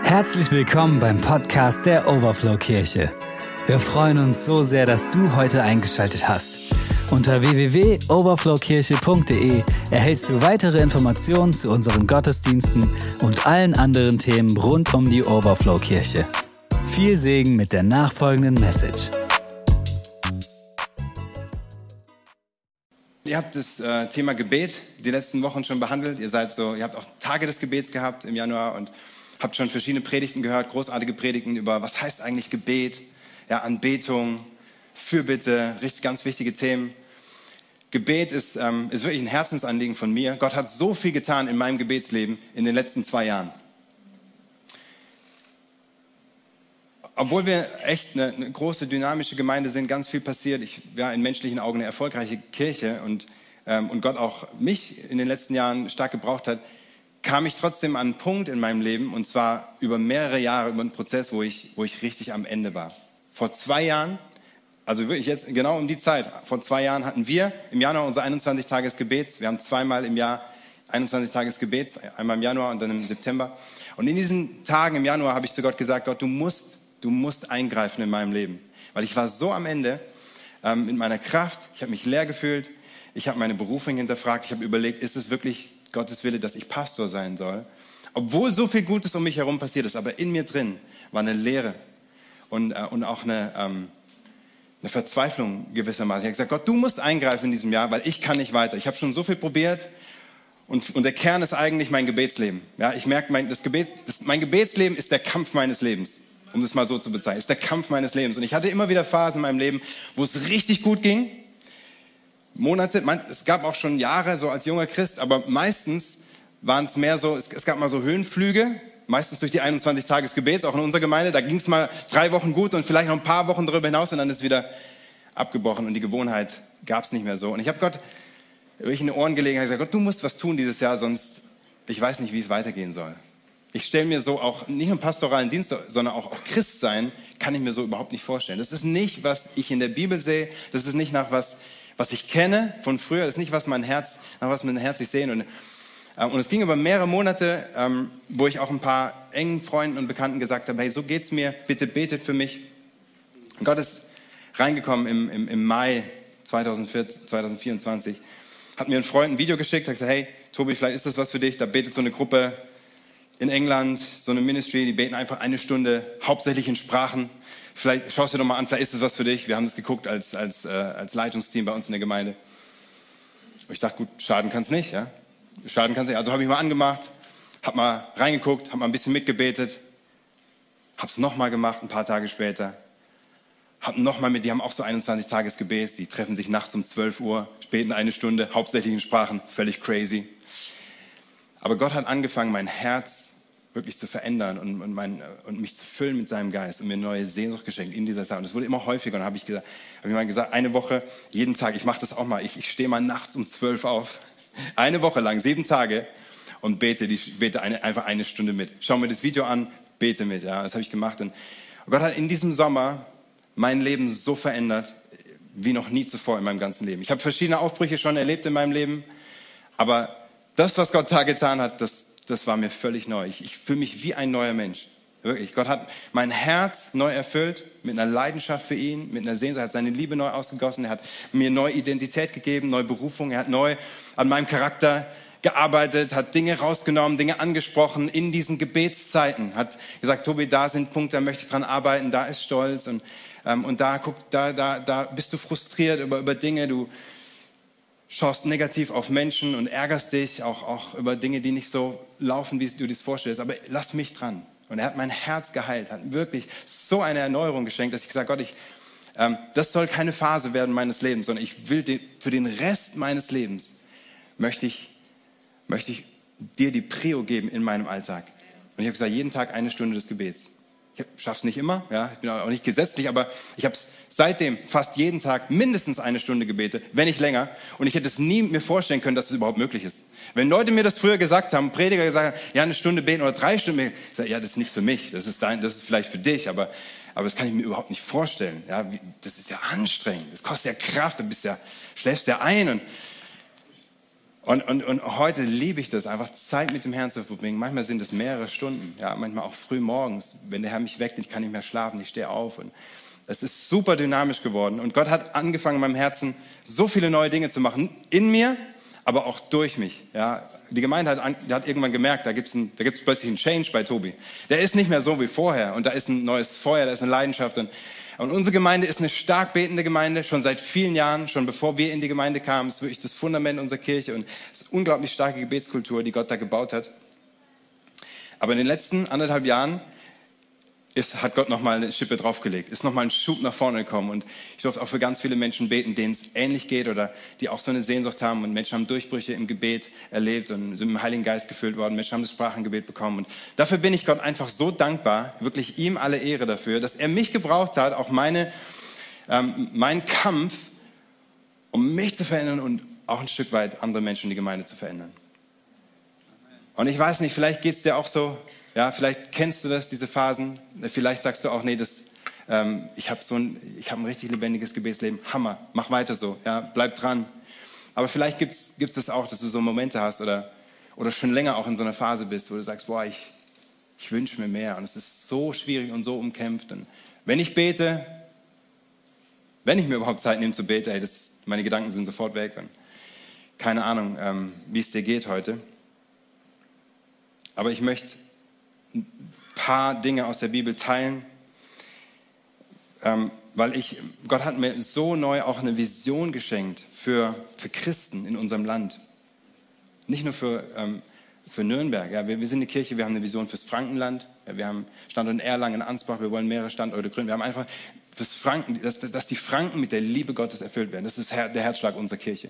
Herzlich willkommen beim Podcast der Overflow Kirche. Wir freuen uns so sehr, dass du heute eingeschaltet hast. Unter www.overflowkirche.de erhältst du weitere Informationen zu unseren Gottesdiensten und allen anderen Themen rund um die Overflow Kirche. Viel Segen mit der nachfolgenden Message. Ihr habt das Thema Gebet die letzten Wochen schon behandelt. Ihr habt auch Tage des Gebets gehabt im Januar und habt schon verschiedene Predigten gehört, großartige Predigten über, was heißt eigentlich Gebet, ja, Anbetung, Fürbitte, richtig ganz wichtige Themen. Gebet ist wirklich ein Herzensanliegen von mir. Gott hat so viel getan in meinem Gebetsleben in den letzten 2 Jahren. Obwohl wir echt eine große, dynamische Gemeinde sind, ganz viel passiert. In menschlichen Augen eine erfolgreiche Kirche und Gott auch mich in den letzten Jahren stark gebraucht hat, kam ich trotzdem an einen Punkt in meinem Leben, und zwar über mehrere Jahre, über einen Prozess, wo ich richtig am Ende war. Vor 2 Jahren, also wirklich jetzt genau um die Zeit, vor 2 Jahren hatten wir im Januar unser 21 Tages Gebets. Wir haben 2-mal im Jahr 21 Tages Gebets, einmal im Januar und dann im September. Und in diesen Tagen im Januar habe ich zu Gott gesagt, Gott, du musst eingreifen in meinem Leben. Weil ich war so am Ende mit meiner Kraft, ich habe mich leer gefühlt, ich habe meine Berufung hinterfragt, ich habe überlegt, ist es wirklich Gottes Wille, dass ich Pastor sein soll? Obwohl so viel Gutes um mich herum passiert ist, aber in mir drin war eine Leere und auch eine Verzweiflung gewissermaßen. Ich habe gesagt, Gott, du musst eingreifen in diesem Jahr, weil ich kann nicht weiter. Ich habe schon so viel probiert und der Kern ist eigentlich mein Gebetsleben. Ja, ich merke, mein Gebetsleben ist der Kampf meines Lebens, um das mal so zu bezeichnen. Ist der Kampf meines Lebens. Und ich hatte immer wieder Phasen in meinem Leben, wo es richtig gut ging. Monate, es gab auch schon Jahre so als junger Christ, aber meistens waren es mehr so, es gab mal so Höhenflüge, meistens durch die 21 Tages Gebets, auch in unserer Gemeinde, da ging es mal 3 Wochen gut und vielleicht noch ein paar Wochen darüber hinaus und dann ist es wieder abgebrochen und die Gewohnheit gab es nicht mehr so. Und ich habe Gott wirklich in die Ohren gelegen und gesagt, Gott, du musst was tun dieses Jahr, sonst ich weiß nicht, wie es weitergehen soll. Ich stelle mir so auch nicht nur pastoralen Dienst, sondern auch Christ sein, kann ich mir so überhaupt nicht vorstellen. Das ist nicht, was ich in der Bibel sehe, das ist nicht nach was ich kenne von früher, das ist nicht, nach was mein Herz sich sehnt. Und es ging über mehrere Monate, wo ich auch ein paar engen Freunden und Bekannten gesagt habe, hey, so geht's mir, bitte betet für mich. Und Gott ist reingekommen im Mai 2024, hat mir ein Freund ein Video geschickt, hat gesagt, hey, Tobi, vielleicht ist das was für dich, da betet so eine Gruppe in England, so eine Ministry, die beten einfach 1 Stunde, hauptsächlich in Sprachen. Vielleicht schaust du dir doch mal an, vielleicht ist das was für dich. Wir haben das geguckt als Leitungsteam bei uns in der Gemeinde. Und ich dachte, gut, schaden kann es nicht. Ja? Schaden kann es nicht. Also habe ich mal angemacht, habe mal reingeguckt, habe mal ein bisschen mitgebetet, habe es nochmal gemacht, ein paar Tage später. Die haben auch so 21 Tages Gebet, die treffen sich nachts um 12 Uhr, beten 1 Stunde, hauptsächlich in Sprachen, völlig crazy. Aber Gott hat angefangen, mein Herz wirklich zu verändern und mich zu füllen mit seinem Geist und mir neue Sehnsucht geschenkt in dieser Zeit. Und es wurde immer häufiger. Und dann habe ich mal gesagt, 1 Woche, jeden Tag, ich mache das auch mal. Ich stehe mal nachts um 12 auf, 1 Woche lang, 7 Tage und bete einfach 1 Stunde mit. Schau mir das Video an, bete mit. Ja, das habe ich gemacht. Und Gott hat in diesem Sommer mein Leben so verändert, wie noch nie zuvor in meinem ganzen Leben. Ich habe verschiedene Aufbrüche schon erlebt in meinem Leben, aber das, was Gott da getan hat, das war mir völlig neu. Ich fühle mich wie ein neuer Mensch. Wirklich. Gott hat mein Herz neu erfüllt mit einer Leidenschaft für ihn, mit einer Sehnsucht. Er hat seine Liebe neu ausgegossen. Er hat mir neue Identität gegeben, neue Berufung. Er hat neu an meinem Charakter gearbeitet, hat Dinge rausgenommen, Dinge angesprochen in diesen Gebetszeiten. Hat gesagt, Tobi, da sind Punkte, da möchte ich dran arbeiten, da ist Stolz. Und da bist du frustriert über Dinge. Du schaust negativ auf Menschen und ärgerst dich auch über Dinge, die nicht so laufen, wie du dir das vorstellst. Aber lass mich dran. Und er hat mein Herz geheilt, hat wirklich so eine Erneuerung geschenkt, dass ich gesagt habe, Gott, das soll keine Phase werden meines Lebens, sondern ich will für den Rest meines Lebens möchte ich dir die Prio geben in meinem Alltag. Und ich habe gesagt, jeden Tag 1 Stunde des Gebets. Ich schaffe es nicht immer, ja, ich bin auch nicht gesetzlich, aber ich habe es seitdem fast jeden Tag mindestens 1 Stunde gebetet, wenn nicht länger. Und ich hätte es nie mir vorstellen können, dass es überhaupt möglich ist. Wenn Leute mir das früher gesagt haben, Prediger gesagt haben, ja, 1 Stunde beten oder 3 Stunden beten, ich sage, ja, das ist nichts für mich, das ist vielleicht für dich, aber das kann ich mir überhaupt nicht vorstellen. Ja, das ist ja anstrengend, das kostet ja Kraft, schläfst ja ein. Und heute liebe ich das, einfach Zeit mit dem Herrn zu verbringen. Manchmal sind es mehrere Stunden, ja, manchmal auch früh morgens. Wenn der Herr mich weckt, ich kann nicht mehr schlafen, ich stehe auf. Und es ist super dynamisch geworden. Und Gott hat angefangen, in meinem Herzen so viele neue Dinge zu machen. In mir, aber auch durch mich. Ja. Die Gemeinde hat irgendwann gemerkt, da gibt's plötzlich einen Change bei Tobi. Der ist nicht mehr so wie vorher. Und da ist ein neues Feuer, da ist eine Leidenschaft. Und unsere Gemeinde ist eine stark betende Gemeinde, schon seit vielen Jahren, schon bevor wir in die Gemeinde kamen. Es ist wirklich das Fundament unserer Kirche und es ist eine unglaublich starke Gebetskultur, die Gott da gebaut hat. Aber in den letzten 1,5 Jahren hat Gott nochmal eine Schippe draufgelegt, ist nochmal ein Schub nach vorne gekommen. Und ich durfte auch für ganz viele Menschen beten, denen es ähnlich geht oder die auch so eine Sehnsucht haben. Und Menschen haben Durchbrüche im Gebet erlebt und sind mit dem Heiligen Geist gefüllt worden. Menschen haben das Sprachengebet bekommen. Und dafür bin ich Gott einfach so dankbar, wirklich ihm alle Ehre dafür, dass er mich gebraucht hat, auch meinen Kampf, um mich zu verändern und auch ein Stück weit andere Menschen in die Gemeinde zu verändern. Und ich weiß nicht, vielleicht geht es dir auch so. Ja, vielleicht kennst du das, diese Phasen. Vielleicht sagst du auch, nee, ich habe ein richtig lebendiges Gebetsleben. Hammer, mach weiter so, ja, bleib dran. Aber vielleicht gibt's das auch, dass du so Momente hast oder schon länger auch in so einer Phase bist, wo du sagst, boah, ich wünsche mir mehr. Und es ist so schwierig und so umkämpft. Und wenn ich bete, wenn ich mir überhaupt Zeit nehme zu beten, meine Gedanken sind sofort weg. Und keine Ahnung, wie es dir geht heute. Aber ich möchte ein paar Dinge aus der Bibel teilen, weil Gott hat mir so neu auch eine Vision geschenkt für Christen in unserem Land. Nicht nur für Nürnberg. Ja, wir sind eine Kirche, wir haben eine Vision fürs Frankenland. Ja, wir haben Standort in Erlangen, in Ansbach, wir wollen mehrere Standorte gründen. Wir haben einfach fürs Franken, dass die Franken mit der Liebe Gottes erfüllt werden. Das ist der Herzschlag unserer Kirche.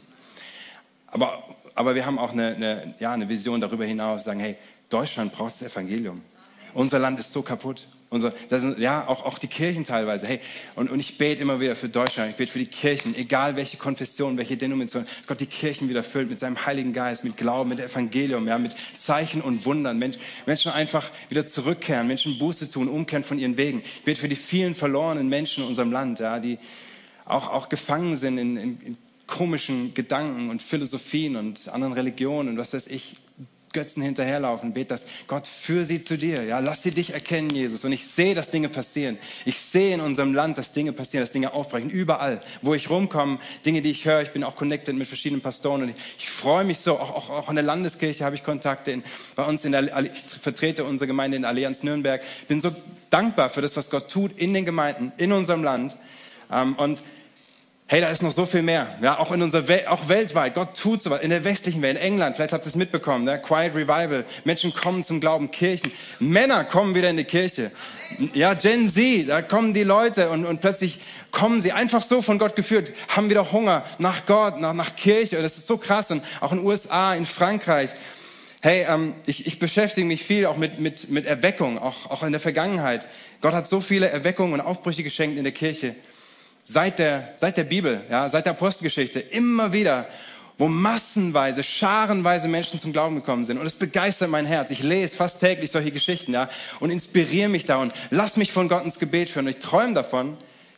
Aber wir haben auch eine Vision darüber hinaus, sagen, hey, Deutschland braucht das Evangelium. Unser Land ist so kaputt. Auch die Kirchen teilweise. Hey, und ich bete immer wieder für Deutschland. Ich bete für die Kirchen, egal welche Konfession, welche Denomination. Gott die Kirchen wieder füllt mit seinem Heiligen Geist, mit Glauben, mit Evangelium, ja, mit Zeichen und Wundern. Menschen einfach wieder zurückkehren, Menschen Buße tun, umkehren von ihren Wegen. Ich bete für die vielen verlorenen Menschen in unserem Land, ja, die auch gefangen sind in komischen Gedanken und Philosophien und anderen Religionen und was weiß ich. Götzen hinterherlaufen, bete das. Gott, führ sie zu dir. Ja, lass sie dich erkennen, Jesus. Und ich sehe, dass Dinge passieren. Ich sehe in unserem Land, dass Dinge passieren, dass Dinge aufbrechen. Überall, wo ich rumkomme, Dinge, die ich höre. Ich bin auch connected mit verschiedenen Pastoren. Und ich freue mich so. Auch in der Landeskirche habe ich Kontakte. Ich vertrete unsere Gemeinde in Allianz Nürnberg. Ich bin so dankbar für das, was Gott tut in den Gemeinden, in unserem Land. Und hey, da ist noch so viel mehr, ja, auch auch weltweit. Gott tut sowas, in der westlichen Welt, in England, vielleicht habt ihr es mitbekommen, ne? Quiet Revival, Menschen kommen zum Glauben, Kirchen, Männer kommen wieder in die Kirche, ja, Gen Z, da kommen die Leute und plötzlich kommen sie einfach so von Gott geführt, haben wieder Hunger nach Gott, nach Kirche, und das ist so krass, und auch in den USA, in Frankreich. Hey, ich beschäftige mich viel auch mit Erweckung, auch in der Vergangenheit. Gott hat so viele Erweckungen und Aufbrüche geschenkt in der Kirche. Seit der Bibel, ja, seit der Apostelgeschichte, immer wieder, wo massenweise, scharenweise Menschen zum Glauben gekommen sind. Und es begeistert mein Herz. Ich lese fast täglich solche Geschichten, ja, und inspiriere mich da und lass mich von Gott ins Gebet führen. Und ich träume davon,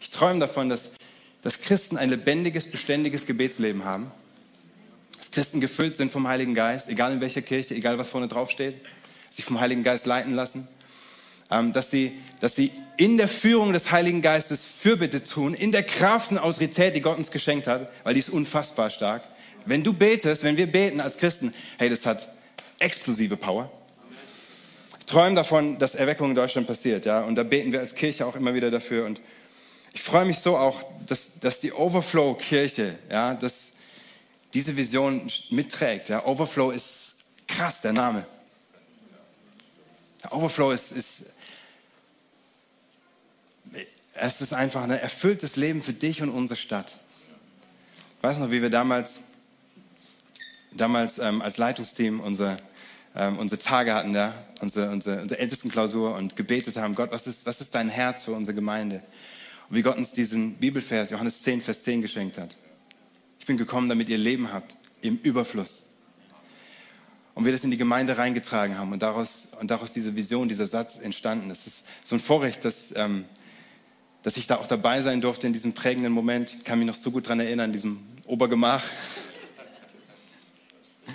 dass Christen ein lebendiges, beständiges Gebetsleben haben. Dass Christen gefüllt sind vom Heiligen Geist, egal in welcher Kirche, egal was vorne draufsteht, sich vom Heiligen Geist leiten lassen. Dass sie in der Führung des Heiligen Geistes Fürbitte tun, in der Kraft und Autorität, die Gott uns geschenkt hat, weil die ist unfassbar stark. Wenn wir beten als Christen, hey, das hat explosive Power. Ich träume davon, dass Erweckung in Deutschland passiert, ja, und da beten wir als Kirche auch immer wieder dafür. Und ich freue mich so auch, dass die Overflow-Kirche, ja, dass diese Vision mitträgt. Ja. Overflow ist krass, der Name. Overflow ist einfach ein erfülltes Leben für dich und unsere Stadt. Ich weiß noch, wie wir damals als Leitungsteam unsere Tage hatten, ja, unsere Ältestenklausur und gebetet haben, Gott, was ist dein Herz für unsere Gemeinde? Und wie Gott uns diesen Bibelvers, Johannes 10, Vers 10 geschenkt hat. Ich bin gekommen, damit ihr Leben habt, im Überfluss. Und wir das in die Gemeinde reingetragen haben und daraus diese Vision, dieser Satz entstanden ist. Es ist so ein Vorrecht, dass ich da auch dabei sein durfte in diesem prägenden Moment. Ich kann mich noch so gut daran erinnern, in diesem Obergemach.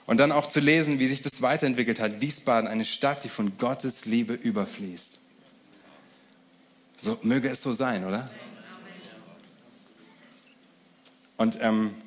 Und dann auch zu lesen, wie sich das weiterentwickelt hat. Wiesbaden, eine Stadt, die von Gottes Liebe überfließt. So möge es so sein, oder? Und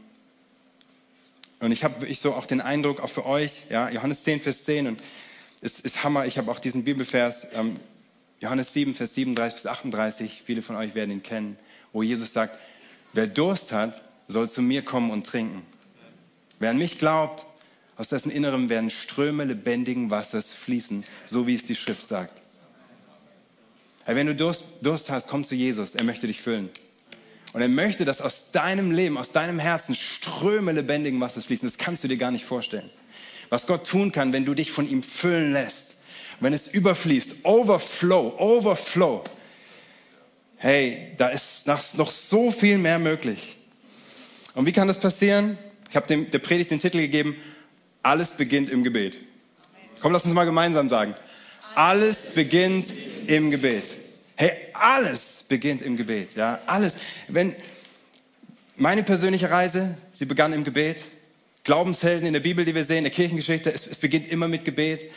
ich habe so auch den Eindruck, auch für euch, ja, Johannes 10, Vers 10, und es ist Hammer, ich habe auch diesen Bibelvers, Johannes 7, Vers 37 bis 38, viele von euch werden ihn kennen, wo Jesus sagt, wer Durst hat, soll zu mir kommen und trinken. Wer an mich glaubt, aus dessen Innerem werden Ströme lebendigen Wassers fließen, so wie es die Schrift sagt. Also wenn du Durst hast, komm zu Jesus, er möchte dich füllen. Und er möchte, dass aus deinem Leben, aus deinem Herzen Ströme lebendigen Wassers fließen. Das kannst du dir gar nicht vorstellen. Was Gott tun kann, wenn du dich von ihm füllen lässt. Wenn es überfließt, Overflow. Hey, da ist noch so viel mehr möglich. Und wie kann das passieren? Ich habe der Predigt den Titel gegeben, alles beginnt im Gebet. Komm, lass uns mal gemeinsam sagen. Alles beginnt im Gebet. Hey, alles beginnt im Gebet. Ja, alles. Meine persönliche Reise, sie begann im Gebet. Glaubenshelden in der Bibel, die wir sehen, in der Kirchengeschichte, es beginnt immer mit Gebet.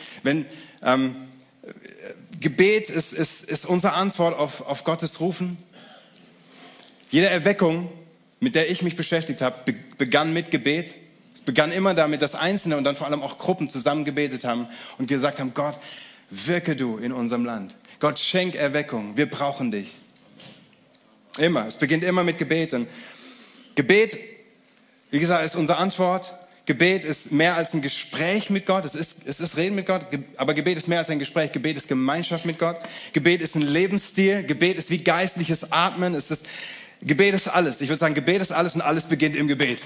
Gebet ist unsere Antwort auf Gottes Rufen. Jede Erweckung, mit der ich mich beschäftigt habe, begann mit Gebet. Es begann immer damit, dass Einzelne und dann vor allem auch Gruppen zusammen gebetet haben und gesagt haben, Gott, wirke du in unserem Land. Gott, schenk Erweckung. Wir brauchen dich. Immer. Es beginnt immer mit Gebet. Und Gebet, wie gesagt, ist unsere Antwort. Gebet ist mehr als ein Gespräch mit Gott. Es ist Reden mit Gott. Aber Gebet ist mehr als ein Gespräch. Gebet ist Gemeinschaft mit Gott. Gebet ist ein Lebensstil. Gebet ist wie geistliches Atmen. Gebet ist alles. Ich würde sagen, Gebet ist alles und alles beginnt im Gebet.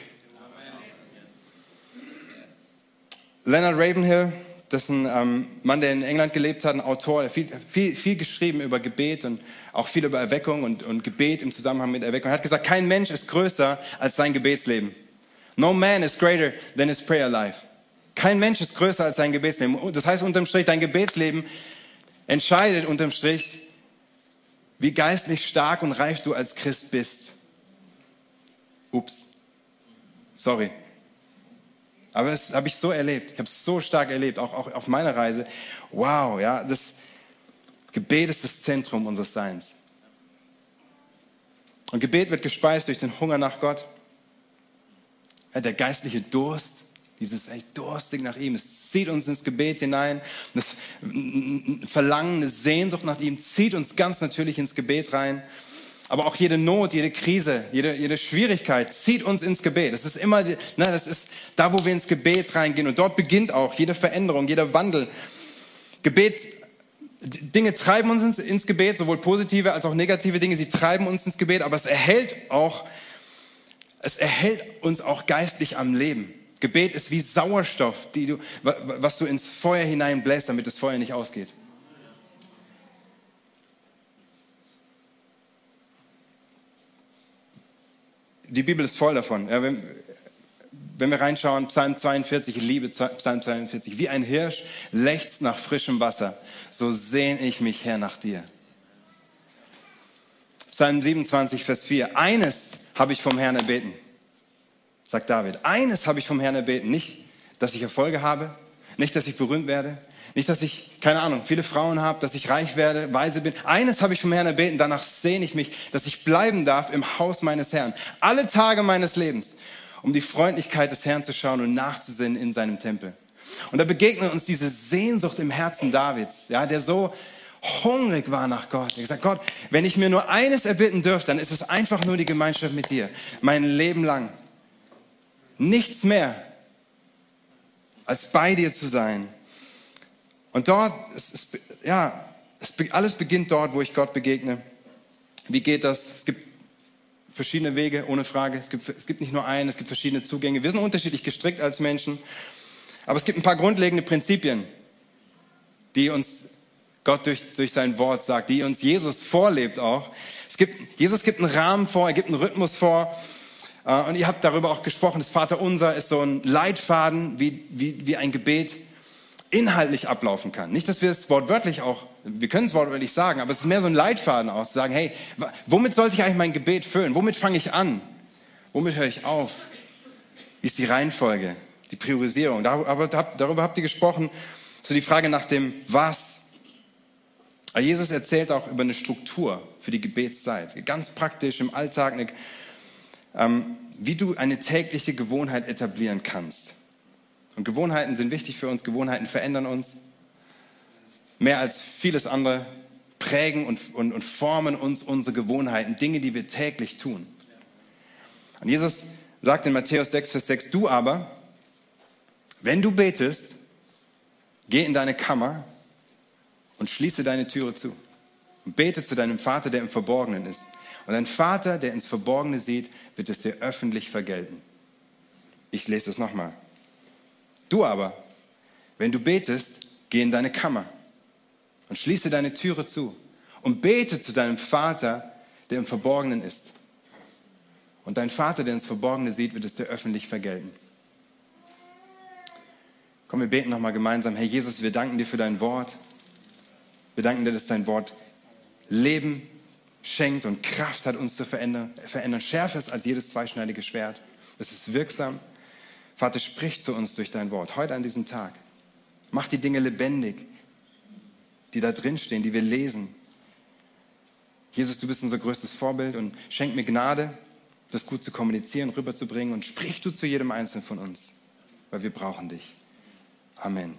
Leonard Ravenhill, das ist ein Mann, der in England gelebt hat, ein Autor, der viel geschrieben über Gebet und auch viel über Erweckung und Gebet im Zusammenhang mit Erweckung. Er hat gesagt, kein Mensch ist größer als sein Gebetsleben. No man is greater than his prayer life. Kein Mensch ist größer als sein Gebetsleben. Das heißt unterm Strich, dein Gebetsleben entscheidet unterm Strich, wie geistlich stark und reif du als Christ bist. Ups. Sorry. Aber das habe ich so erlebt. Ich habe es so stark erlebt, auch auf meiner Reise. Wow, ja, das Gebet ist das Zentrum unseres Seins. Und Gebet wird gespeist durch den Hunger nach Gott. Ja, der geistliche Durst, dieses durstig nach ihm, es zieht uns ins Gebet hinein. Das Verlangen, eine Sehnsucht nach ihm zieht uns ganz natürlich ins Gebet rein. Aber auch jede Not, jede Krise, jede Schwierigkeit zieht uns ins Gebet. Das ist immer, das ist da, wo wir ins Gebet reingehen. Und dort beginnt auch jede Veränderung, jeder Wandel. Gebet, Dinge treiben uns ins Gebet, sowohl positive als auch negative Dinge. Sie treiben uns ins Gebet, aber es erhält uns auch geistlich am Leben. Gebet ist wie Sauerstoff, was du ins Feuer hineinbläst, damit das Feuer nicht ausgeht. Die Bibel ist voll davon. Ja, wenn wir reinschauen, Psalm 42, ich liebe Psalm 42. Wie ein Hirsch lechzt nach frischem Wasser, so sehne ich mich her nach dir. Psalm 27, Vers 4. Eines habe ich vom Herrn erbeten, sagt David. Eines habe ich vom Herrn erbeten. Nicht, dass ich Erfolge habe, nicht, dass ich berühmt werde, nicht, dass ich, keine Ahnung, viele Frauen habe, dass ich reich werde, weise bin. Eines habe ich vom Herrn erbeten, danach sehne ich mich, dass ich bleiben darf im Haus meines Herrn. Alle Tage meines Lebens, um die Freundlichkeit des Herrn zu schauen und nachzusinnen in seinem Tempel. Und da begegnet uns diese Sehnsucht im Herzen Davids, ja, der so hungrig war nach Gott. Er hat gesagt, Gott, wenn ich mir nur eines erbitten dürfte, dann ist es einfach nur die Gemeinschaft mit dir. Mein Leben lang. Nichts mehr, als bei dir zu sein. Und dort, alles beginnt dort, wo ich Gott begegne. Wie geht das? Es gibt verschiedene Wege, ohne Frage. Es gibt nicht nur einen, es gibt verschiedene Zugänge. Wir sind unterschiedlich gestrickt als Menschen. Aber es gibt ein paar grundlegende Prinzipien, die uns Gott durch sein Wort sagt, die uns Jesus vorlebt auch. Jesus gibt einen Rahmen vor, er gibt einen Rhythmus vor. Und ihr habt darüber auch gesprochen, das Vaterunser ist so ein Leitfaden, wie ein Gebet inhaltlich ablaufen kann. Nicht, dass wir es wortwörtlich wir können es wortwörtlich sagen, aber es ist mehr so ein Leitfaden aus, zu sagen, hey, womit sollte ich eigentlich mein Gebet füllen? Womit fange ich an? Womit höre ich auf? Wie ist die Reihenfolge? die Priorisierung. Darüber habt ihr gesprochen, so die Frage nach dem Was. Aber Jesus erzählt auch über eine Struktur für die Gebetszeit. Ganz praktisch im Alltag, wie du eine tägliche Gewohnheit etablieren kannst. Und Gewohnheiten sind wichtig für uns, Gewohnheiten verändern uns. Mehr als vieles andere prägen und formen uns unsere Gewohnheiten, Dinge, die wir täglich tun. Und Jesus sagt in Matthäus 6, Vers 6, du aber, wenn du betest, geh in deine Kammer und schließe deine Türe zu. Und bete zu deinem Vater, der im Verborgenen ist. Und dein Vater, der ins Verborgene sieht, wird es dir öffentlich vergelten. Ich lese das nochmal. Du aber, wenn du betest, geh in deine Kammer und schließe deine Türe zu und bete zu deinem Vater, der im Verborgenen ist. Und dein Vater, der ins Verborgene sieht, wird es dir öffentlich vergelten. Komm, wir beten nochmal gemeinsam. Herr Jesus, wir danken dir für dein Wort. Wir danken dir, dass dein Wort Leben schenkt und Kraft hat, uns zu verändern. Schärfer ist als jedes zweischneidige Schwert. Es ist wirksam. Vater, sprich zu uns durch dein Wort, heute an diesem Tag. Mach die Dinge lebendig, die da drin stehen, die wir lesen. Jesus, du bist unser größtes Vorbild und schenk mir Gnade, das gut zu kommunizieren, rüberzubringen und sprich du zu jedem Einzelnen von uns, weil wir brauchen dich. Amen.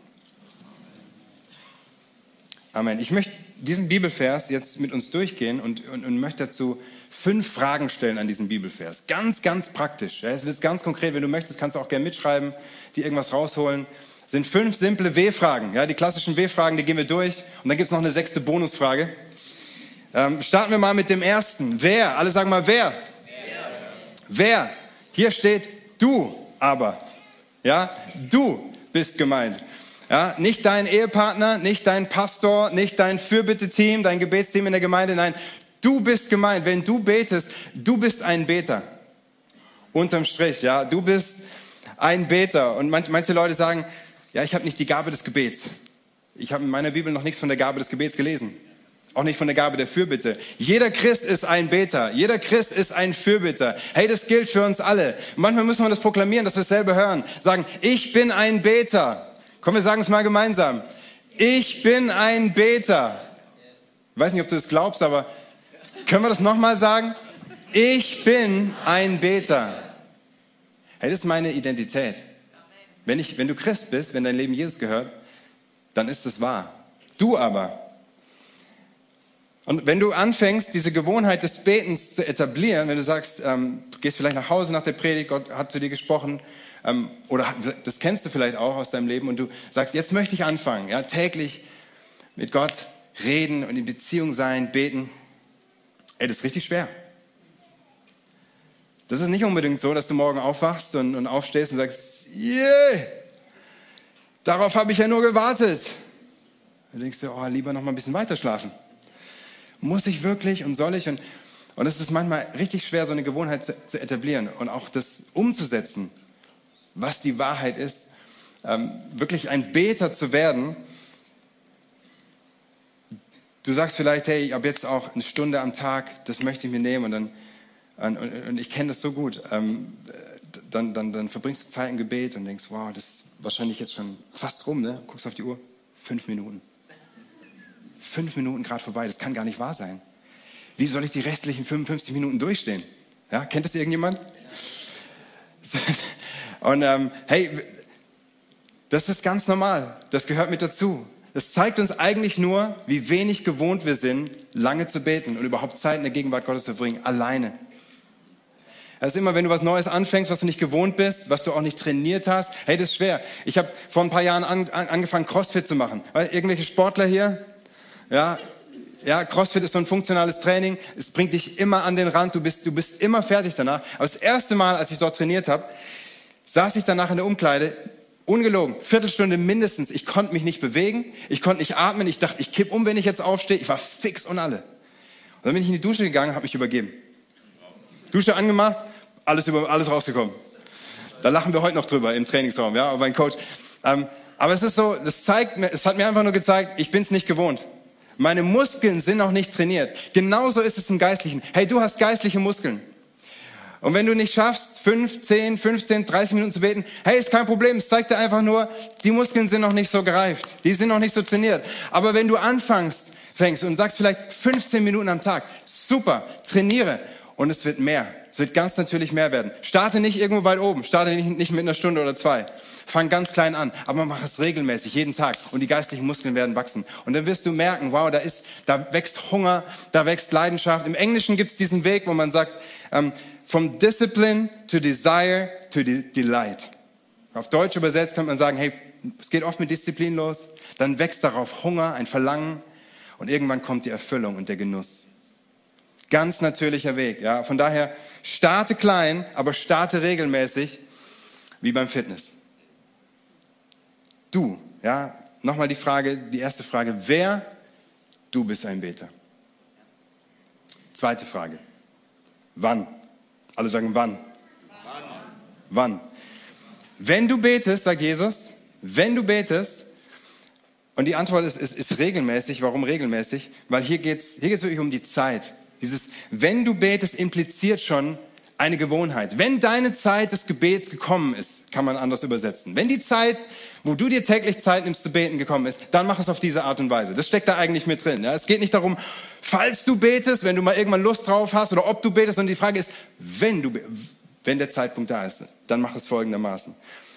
Amen. Ich möchte diesen Bibelvers jetzt mit uns durchgehen und möchte dazu 5 Fragen stellen an diesen Bibelvers. Ganz, ganz praktisch. Ja, es wird ganz konkret. Wenn du möchtest, kannst du auch gerne mitschreiben, die irgendwas rausholen. Es sind 5 simple W-Fragen. Ja, die klassischen W-Fragen, die gehen wir durch. Und dann gibt es noch eine 6. Bonusfrage. Starten wir mal mit dem ersten. Wer? Alle sagen mal, wer? Wer? Hier steht du aber. Ja, du bist gemeint. Ja, nicht dein Ehepartner, nicht dein Pastor, nicht dein Fürbitteteam, dein Gebetsteam in der Gemeinde. Nein, du bist gemeint. Wenn du betest, du bist ein Beter. Unterm Strich, ja, du bist ein Beter. Und manche Leute sagen, ja, ich habe nicht die Gabe des Gebets. Ich habe in meiner Bibel noch nichts von der Gabe des Gebets gelesen. Auch nicht von der Gabe der Fürbitte. Jeder Christ ist ein Beter. Jeder Christ ist ein Fürbitter. Hey, das gilt für uns alle. Manchmal müssen wir das proklamieren, dass wir es selber hören. Sagen, ich bin ein Beter. Komm, wir sagen es mal gemeinsam. Ich bin ein Beter. Ich weiß nicht, ob du das glaubst, aber können wir das nochmal sagen? Ich bin ein Beter. Hey, das ist meine Identität. Wenn du Christ bist, wenn dein Leben Jesus gehört, dann ist es wahr. Du aber. Und wenn du anfängst, diese Gewohnheit des Betens zu etablieren, wenn du sagst, du gehst vielleicht nach Hause nach der Predigt, Gott hat zu dir gesprochen, oder das kennst du vielleicht auch aus deinem Leben und du sagst, jetzt möchte ich anfangen, ja, täglich mit Gott reden und in Beziehung sein, beten. Ey, das ist richtig schwer. Das ist nicht unbedingt so, dass du morgen aufwachst und aufstehst und sagst, yeah, darauf habe ich ja nur gewartet. Du denkst dir, oh, lieber noch mal ein bisschen weiter schlafen. Muss ich wirklich und soll ich? Und es ist manchmal richtig schwer, so eine Gewohnheit zu etablieren und auch das umzusetzen, was die Wahrheit ist, wirklich ein Beter zu werden. Du sagst vielleicht, hey, ich habe jetzt auch eine Stunde am Tag, das möchte ich mir nehmen und ich kenne das so gut. Dann verbringst du Zeit im Gebet und denkst, wow, das ist wahrscheinlich jetzt schon fast rum, ne? Guckst auf die Uhr, 5 Minuten. 5 Minuten gerade vorbei, das kann gar nicht wahr sein. Wie soll ich die restlichen 55 Minuten durchstehen? Ja, kennt das irgendjemand? Und hey, das ist ganz normal, das gehört mit dazu. Das zeigt uns eigentlich nur, wie wenig gewohnt wir sind, lange zu beten und überhaupt Zeit in der Gegenwart Gottes zu verbringen, alleine. Das ist immer, wenn du was Neues anfängst, was du nicht gewohnt bist, was du auch nicht trainiert hast, hey, das ist schwer. Ich habe vor ein paar Jahren angefangen, CrossFit zu machen. Weil irgendwelche Sportler hier, ja, CrossFit ist so ein funktionales Training. Es bringt dich immer an den Rand. Du bist immer fertig danach. Aber das erste Mal, als ich dort trainiert habe, saß ich danach in der Umkleide, ungelogen, Viertelstunde mindestens. Ich konnte mich nicht bewegen, ich konnte nicht atmen. Ich dachte, ich kipp um, wenn ich jetzt aufstehe. Ich war fix und alle. Und dann bin ich in die Dusche gegangen, habe mich übergeben. Dusche angemacht, alles rausgekommen. Da lachen wir heute noch drüber im Trainingsraum, ja, aber mein Coach. Aber es ist so, es hat mir einfach nur gezeigt, ich bin es nicht gewohnt. Meine Muskeln sind noch nicht trainiert. Genauso ist es im Geistlichen. Hey, du hast geistliche Muskeln. Und wenn du nicht schaffst, 5, 10, 15, 30 Minuten zu beten, hey, ist kein Problem. Es zeigt dir einfach nur, die Muskeln sind noch nicht so gereift. Die sind noch nicht so trainiert. Aber wenn du fängst und sagst vielleicht 15 Minuten am Tag, super, trainiere. Und es wird mehr. Es wird ganz natürlich mehr werden. Starte nicht irgendwo weit oben. Starte nicht mit einer Stunde oder 2. Fang ganz klein an, aber mach es regelmäßig, jeden Tag. Und die geistlichen Muskeln werden wachsen. Und dann wirst du merken, wow, da wächst Hunger, da wächst Leidenschaft. Im Englischen gibt es diesen Weg, wo man sagt, from discipline to desire to delight. Auf Deutsch übersetzt kann man sagen, hey, es geht oft mit Disziplin los. Dann wächst darauf Hunger, ein Verlangen. Und irgendwann kommt die Erfüllung und der Genuss. Ganz natürlicher Weg. Ja? Von daher, starte klein, aber starte regelmäßig, wie beim Fitness. Du, ja, nochmal die erste Frage, du bist ein Beter. Zweite Frage, wann? Alle sagen wann. Wann? Wenn du betest, sagt Jesus, wenn du betest, und die Antwort ist regelmäßig. Warum regelmäßig? Weil hier geht's wirklich um die Zeit. Dieses, wenn du betest, impliziert schon eine Gewohnheit. Wenn deine Zeit des Gebets gekommen ist, kann man anders übersetzen. Wenn die Zeit, wo du dir täglich Zeit nimmst zu beten, gekommen ist, dann mach es auf diese Art und Weise. Das steckt da eigentlich mit drin. Ja? Es geht nicht darum, falls du betest, wenn du mal irgendwann Lust drauf hast oder ob du betest, sondern die Frage ist, wenn der Zeitpunkt da ist, dann mach es folgendermaßen.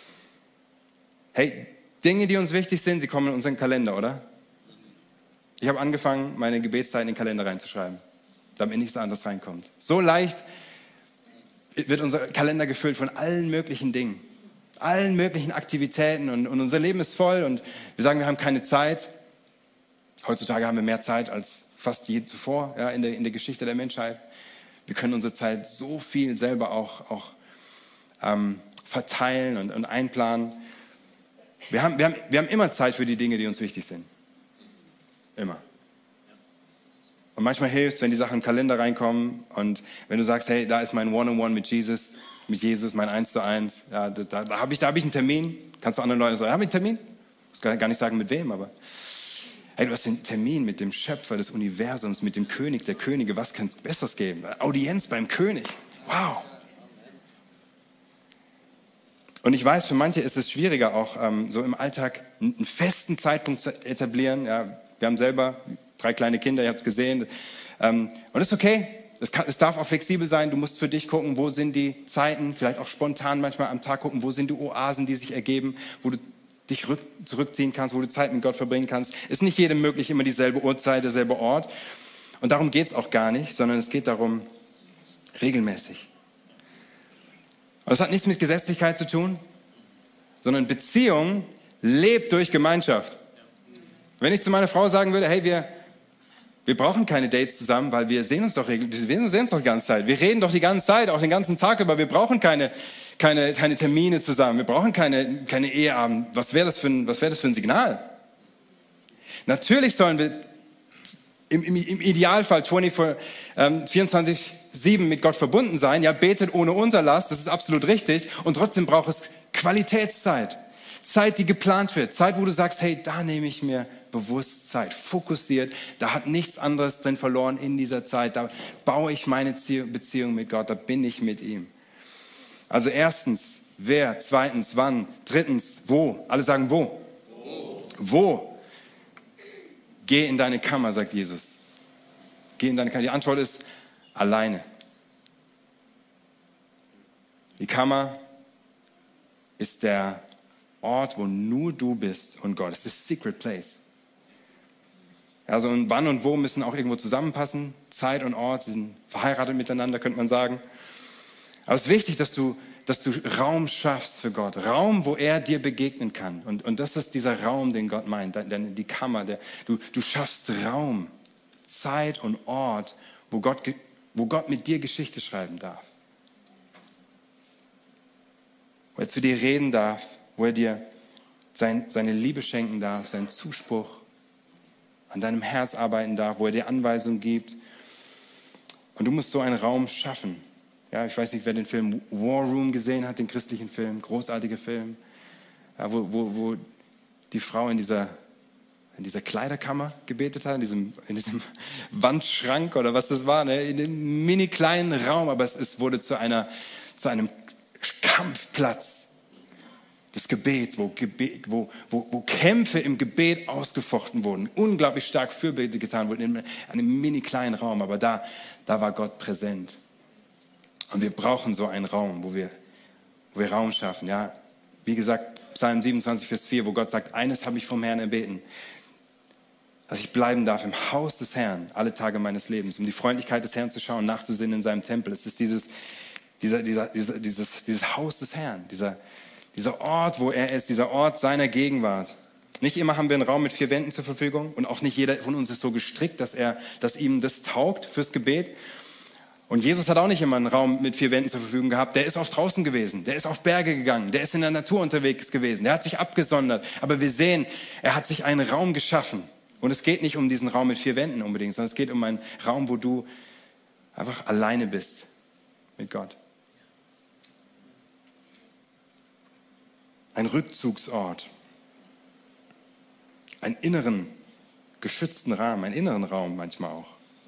Hey, Dinge, die uns wichtig sind, sie kommen in unseren Kalender, oder? Ich habe angefangen, meine Gebetszeit in den Kalender reinzuschreiben, damit nichts anderes reinkommt. So leicht wird unser Kalender gefüllt von allen möglichen Dingen, allen möglichen Aktivitäten und unser Leben ist voll und wir sagen, wir haben keine Zeit. Heutzutage haben wir mehr Zeit als fast je zuvor, ja, in der Geschichte der Menschheit. Wir können unsere Zeit so viel selber auch verteilen und einplanen. Wir haben immer Zeit für die Dinge, die uns wichtig sind. Immer. Und manchmal hilft es, wenn die Sachen im Kalender reinkommen und wenn du sagst, hey, da ist mein One-on-One mit Jesus, mein 1:1, ja, da habe ich einen Termin. Kannst du anderen Leuten sagen, habe ich einen Termin? Ich muss gar nicht sagen, mit wem, aber hey, du hast einen Termin mit dem Schöpfer des Universums, mit dem König der Könige. Was kann es Besseres geben? Audienz beim König. Wow. Und ich weiß, für manche ist es schwieriger, auch so im Alltag einen festen Zeitpunkt zu etablieren. Ja, wir haben selber 3 kleine Kinder, ihr habt es gesehen. Und das ist okay. Es darf auch flexibel sein. Du musst für dich gucken, wo sind die Zeiten, vielleicht auch spontan manchmal am Tag gucken, wo sind die Oasen, die sich ergeben, wo du dich zurückziehen kannst, wo du Zeit mit Gott verbringen kannst. Ist nicht jedem möglich, immer dieselbe Uhrzeit, derselbe Ort. Und darum geht es auch gar nicht, sondern es geht darum, regelmäßig. Und das hat nichts mit Gesetzlichkeit zu tun, sondern Beziehung lebt durch Gemeinschaft. Wenn ich zu meiner Frau sagen würde, hey, wir brauchen keine Dates zusammen, weil wir sehen uns doch regelmäßig, wir sehen uns doch die ganze Zeit. Wir reden doch die ganze Zeit, auch den ganzen Tag über. Wir brauchen keine Termine zusammen. Wir brauchen keine Eheabend. Was wäre das für ein Signal? Natürlich sollen wir im Idealfall 24/7 mit Gott verbunden sein. Ja, betet ohne Unterlass, das ist absolut richtig. Und trotzdem braucht es Qualitätszeit. Zeit, die geplant wird. Zeit, wo du sagst, hey, da nehme ich mir bewusst Zeit, fokussiert. Da hat nichts anderes drin verloren in dieser Zeit. Da baue ich meine Beziehung mit Gott, da bin ich mit ihm. Also erstens, wer? Zweitens, wann? Drittens, wo? Alle sagen, wo? Wo? Geh in deine Kammer, sagt Jesus. Geh in deine Kammer. Die Antwort ist, alleine. Die Kammer ist der Ort, wo nur du bist und Gott. Es ist das Secret Place. Also und wann und wo müssen auch irgendwo zusammenpassen. Zeit und Ort, sie sind verheiratet miteinander, könnte man sagen. Aber es ist wichtig, dass du Raum schaffst für Gott. Raum, wo er dir begegnen kann. Und das ist dieser Raum, den Gott meint, die Kammer. Du schaffst Raum, Zeit und Ort, wo Gott mit dir Geschichte schreiben darf. Wo er zu dir reden darf, wo er dir seine Liebe schenken darf, seinen Zuspruch an deinem Herz arbeiten darf, wo er dir Anweisungen gibt. Und du musst so einen Raum schaffen. Ja, ich weiß nicht, wer den Film War Room gesehen hat, den christlichen Film, großartiger Film, ja, wo die Frau in dieser in dieser Kleiderkammer gebetet hat, in diesem Wandschrank oder was das war, ne? In einem mini kleinen Raum, aber es wurde zu einem Kampfplatz des Gebets, wo Kämpfe im Gebet ausgefochten wurden, unglaublich stark Fürbitte getan wurden in einem mini kleinen Raum, aber da war Gott präsent. Und wir brauchen so einen Raum, wo wir Raum schaffen. Ja, wie gesagt, Psalm 27, Vers 4, wo Gott sagt, eines habe ich vom Herrn erbeten, dass ich bleiben darf im Haus des Herrn alle Tage meines Lebens, um die Freundlichkeit des Herrn zu schauen, nachzusinnen in seinem Tempel. Es ist dieses Haus des Herrn, dieser Ort, wo er ist, dieser Ort seiner Gegenwart. Nicht immer haben wir einen Raum mit 4 Wänden zur Verfügung und auch nicht jeder von uns ist so gestrickt, dass ihm das taugt fürs Gebet. Und Jesus hat auch nicht immer einen Raum mit 4 Wänden zur Verfügung gehabt. Der ist oft draußen gewesen, der ist auf Berge gegangen, der ist in der Natur unterwegs gewesen, der hat sich abgesondert. Aber wir sehen, er hat sich einen Raum geschaffen. Und es geht nicht um diesen Raum mit 4 Wänden unbedingt, sondern es geht um einen Raum, wo du einfach alleine bist mit Gott. Ein Rückzugsort. Einen inneren, geschützten Rahmen, einen inneren Raum manchmal auch.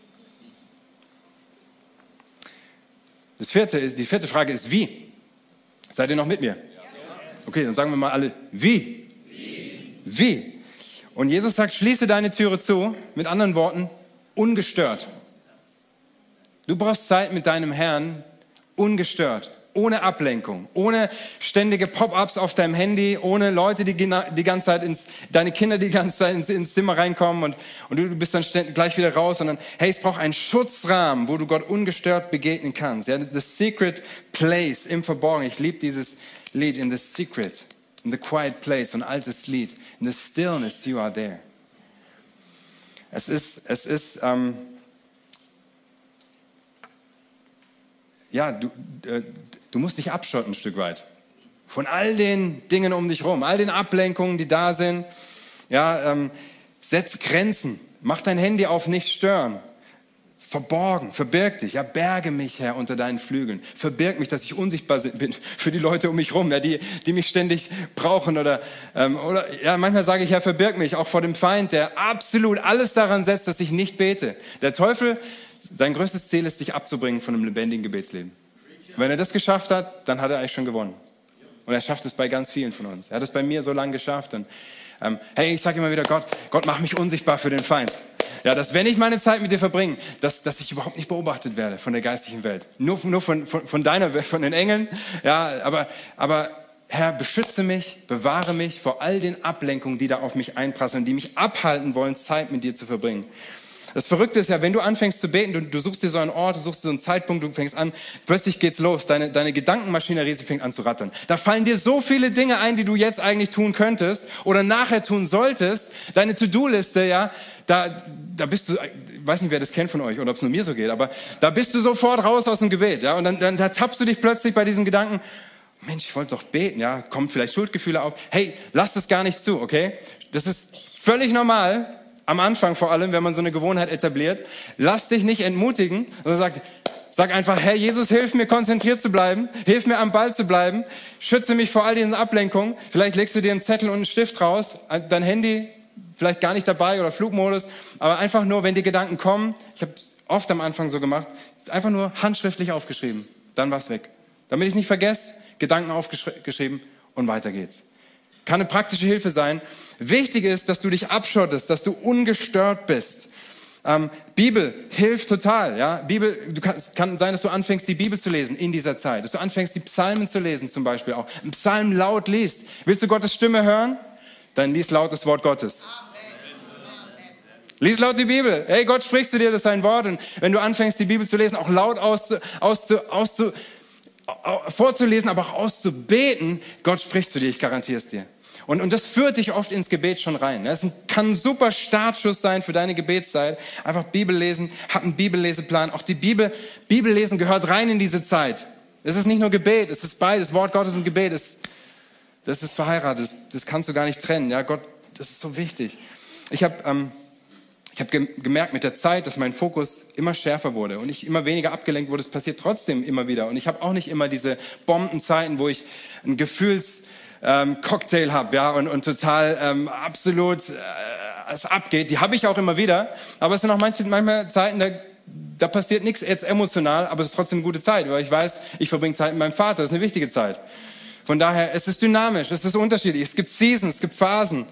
Die vierte Frage ist, wie? Seid ihr noch mit mir? Okay, dann sagen wir mal alle, wie? Wie? Und Jesus sagt, schließe deine Türe zu, mit anderen Worten, ungestört. Du brauchst Zeit mit deinem Herrn, ungestört, ohne Ablenkung, ohne ständige Pop-ups auf deinem Handy, ohne Leute, die ganze Zeit deine Kinder die ganze Zeit ins Zimmer reinkommen und du bist dann gleich wieder raus, sondern hey, es braucht einen Schutzrahmen, wo du Gott ungestört begegnen kannst. Ja, the secret place, im Verborgenen. Ich liebe dieses Lied, in the secret, in the quiet place, so ein altes Lied. In the stillness you are there. Es ist du musst dich abschotten ein Stück weit von all den Dingen um dich rum, all den Ablenkungen, die da sind. Ja, setz Grenzen, mach dein Handy auf nicht stören, verborgen, verbirg dich, ja, berge mich, Herr, unter deinen Flügeln, verbirg mich, dass ich unsichtbar bin für die Leute um mich rum, ja, die mich ständig brauchen oder ja, manchmal sage ich, Herr, verbirg mich auch vor dem Feind, der absolut alles daran setzt, dass ich nicht bete. Der Teufel, sein größtes Ziel ist, dich abzubringen von einem lebendigen Gebetsleben. Wenn er das geschafft hat, dann hat er eigentlich schon gewonnen. Und er schafft es bei ganz vielen von uns. Er hat es bei mir so lange geschafft. Und hey, ich sage immer wieder, Gott, mach mich unsichtbar für den Feind. Ja, dass wenn ich meine Zeit mit dir verbringe, dass ich überhaupt nicht beobachtet werde von der geistlichen Welt. Nur von deiner Welt, von den Engeln. Ja, aber Herr, beschütze mich, bewahre mich vor all den Ablenkungen, die da auf mich einprasseln, die mich abhalten wollen, Zeit mit dir zu verbringen. Das Verrückte ist ja, wenn du anfängst zu beten, du suchst dir so einen Ort, du suchst dir so einen Zeitpunkt, du fängst an, plötzlich geht's los, deine Gedankenmaschinerie, sie fängt an zu rattern. Da fallen dir so viele Dinge ein, die du jetzt eigentlich tun könntest oder nachher tun solltest. Deine To-Do-Liste, ja, da bist du, ich weiß nicht, wer das kennt von euch oder ob es nur mir so geht, aber da bist du sofort raus aus dem Gebet, ja, und dann tappst du dich plötzlich bei diesem Gedanken, Mensch, ich wollte doch beten, ja, kommen vielleicht Schuldgefühle auf. Hey, lass das gar nicht zu, okay? Das ist völlig normal. Am Anfang vor allem, wenn man so eine Gewohnheit etabliert, lass dich nicht entmutigen, sondern sag einfach, Herr Jesus, hilf mir konzentriert zu bleiben, hilf mir am Ball zu bleiben, schütze mich vor all diesen Ablenkungen. Vielleicht legst du dir einen Zettel und einen Stift raus, dein Handy vielleicht gar nicht dabei oder Flugmodus, aber einfach nur, wenn die Gedanken kommen, ich habe es oft am Anfang so gemacht, einfach nur handschriftlich aufgeschrieben, dann war's weg. Damit ich es nicht vergesse, Gedanken aufgeschrieben und weiter geht's. Kann eine praktische Hilfe sein. Wichtig ist, dass du dich abschottest, dass du ungestört bist. Bibel hilft total. Ja? Kann sein, dass du anfängst, die Bibel zu lesen in dieser Zeit. Dass du anfängst, die Psalmen zu lesen zum Beispiel auch. Einen Psalm laut liest. Willst du Gottes Stimme hören? Dann lies laut das Wort Gottes. Lies laut die Bibel. Hey, Gott spricht zu dir, das ist sein Wort. Und wenn du anfängst, die Bibel zu lesen, auch laut vorzulesen, aber auch auszubeten, Gott spricht zu dir, ich garantiere es dir. Und das führt dich oft ins Gebet schon rein. Das kann ein super Startschuss sein für deine Gebetszeit. Einfach Bibel lesen, hab einen Bibelleseplan. Auch die Bibellesen gehört rein in diese Zeit. Es ist nicht nur Gebet, es ist beides. Wort Gottes und Gebet, das ist verheiratet. Das kannst du gar nicht trennen. Ja, Gott, das ist so wichtig. Ich habe gemerkt mit der Zeit, dass mein Fokus immer schärfer wurde und ich immer weniger abgelenkt wurde. Es passiert trotzdem immer wieder. Und ich habe auch nicht immer diese Bombenzeiten, wo ich ein Cocktail habe, ja, und total absolut es abgeht. Die habe ich auch immer wieder. Aber es sind auch manchmal Zeiten, da passiert nichts jetzt emotional, aber es ist trotzdem eine gute Zeit, weil ich weiß, ich verbringe Zeit mit meinem Vater. Das ist eine wichtige Zeit. Von daher, es ist dynamisch, es ist unterschiedlich. Es gibt Seasons, es gibt Phasen.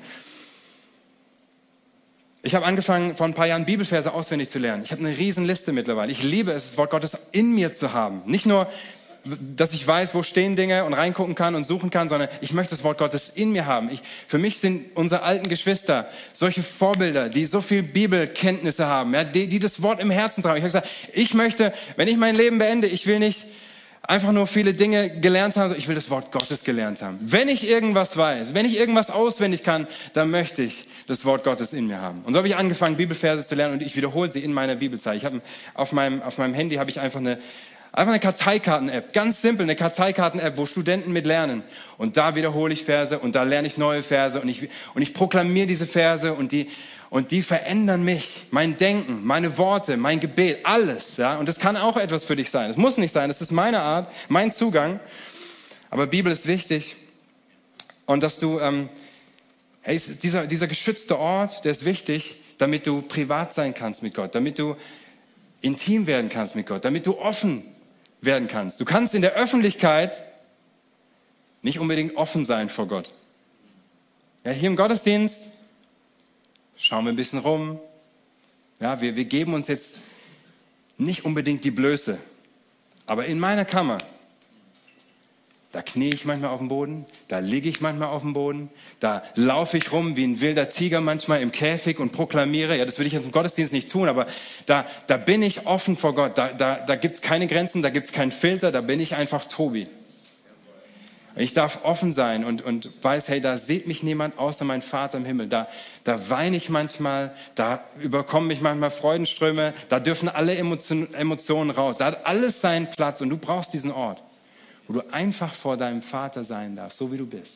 Ich habe angefangen, vor ein paar Jahren Bibelverse auswendig zu lernen. Ich habe eine riesen Liste mittlerweile. Ich liebe es, das Wort Gottes in mir zu haben. Nicht nur, dass ich weiß, wo stehen Dinge und reingucken kann und suchen kann, sondern ich möchte das Wort Gottes in mir haben. Für mich sind unsere alten Geschwister solche Vorbilder, die so viel Bibelkenntnisse haben, ja, die das Wort im Herzen tragen. Ich habe gesagt, ich möchte, wenn ich mein Leben beende, ich will nicht einfach nur viele Dinge gelernt haben, ich will das Wort Gottes gelernt haben. Wenn ich irgendwas weiß, wenn ich irgendwas auswendig kann, dann möchte ich das Wort Gottes in mir haben. Und so habe ich angefangen, Bibelverse zu lernen und ich wiederhole sie in meiner Bibelzeit. Ich habe auf meinem Handy habe ich einfach eine Karteikarten-App, ganz simpel, eine Karteikarten-App, wo Studenten mit lernen. Und da wiederhole ich Verse und da lerne ich neue Verse und ich proklamiere diese Verse und die verändern mich, mein Denken, meine Worte, mein Gebet, alles. Ja? Und das kann auch etwas für dich sein. Es muss nicht sein, das ist meine Art, mein Zugang. Aber Bibel ist wichtig. Und dass du, dieser geschützte Ort, der ist wichtig, damit du privat sein kannst mit Gott, damit du intim werden kannst mit Gott, damit du offen werden kannst. Du kannst in der Öffentlichkeit nicht unbedingt offen sein vor Gott. Ja, hier im Gottesdienst schauen wir ein bisschen rum. Ja, wir geben uns jetzt nicht unbedingt die Blöße. Aber in meiner Kammer, da knie ich manchmal auf dem Boden, da liege ich manchmal auf dem Boden, da laufe ich rum wie ein wilder Tiger manchmal im Käfig und proklamiere. Ja, das würde ich jetzt im Gottesdienst nicht tun, aber da bin ich offen vor Gott. Da gibt es keine Grenzen, da gibt es keinen Filter, da bin ich einfach Tobi. Ich darf offen sein und weiß, hey, da sieht mich niemand außer mein Vater im Himmel. Da weine ich manchmal, da überkommen mich manchmal Freudenströme, da dürfen alle Emotionen raus. Da hat alles seinen Platz und du brauchst diesen Ort, wo du einfach vor deinem Vater sein darfst, so wie du bist.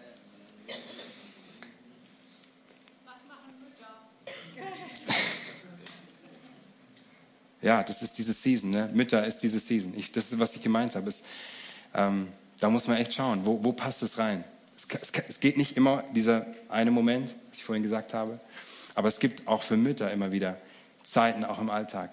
Was machen Mütter? Ja, das ist diese Season, ne? Mütter ist diese Season. Das ist, was ich gemeint habe. Da muss man echt schauen, wo passt es rein. Es geht nicht immer dieser eine Moment, was ich vorhin gesagt habe, aber es gibt auch für Mütter immer wieder Zeiten, auch im Alltag.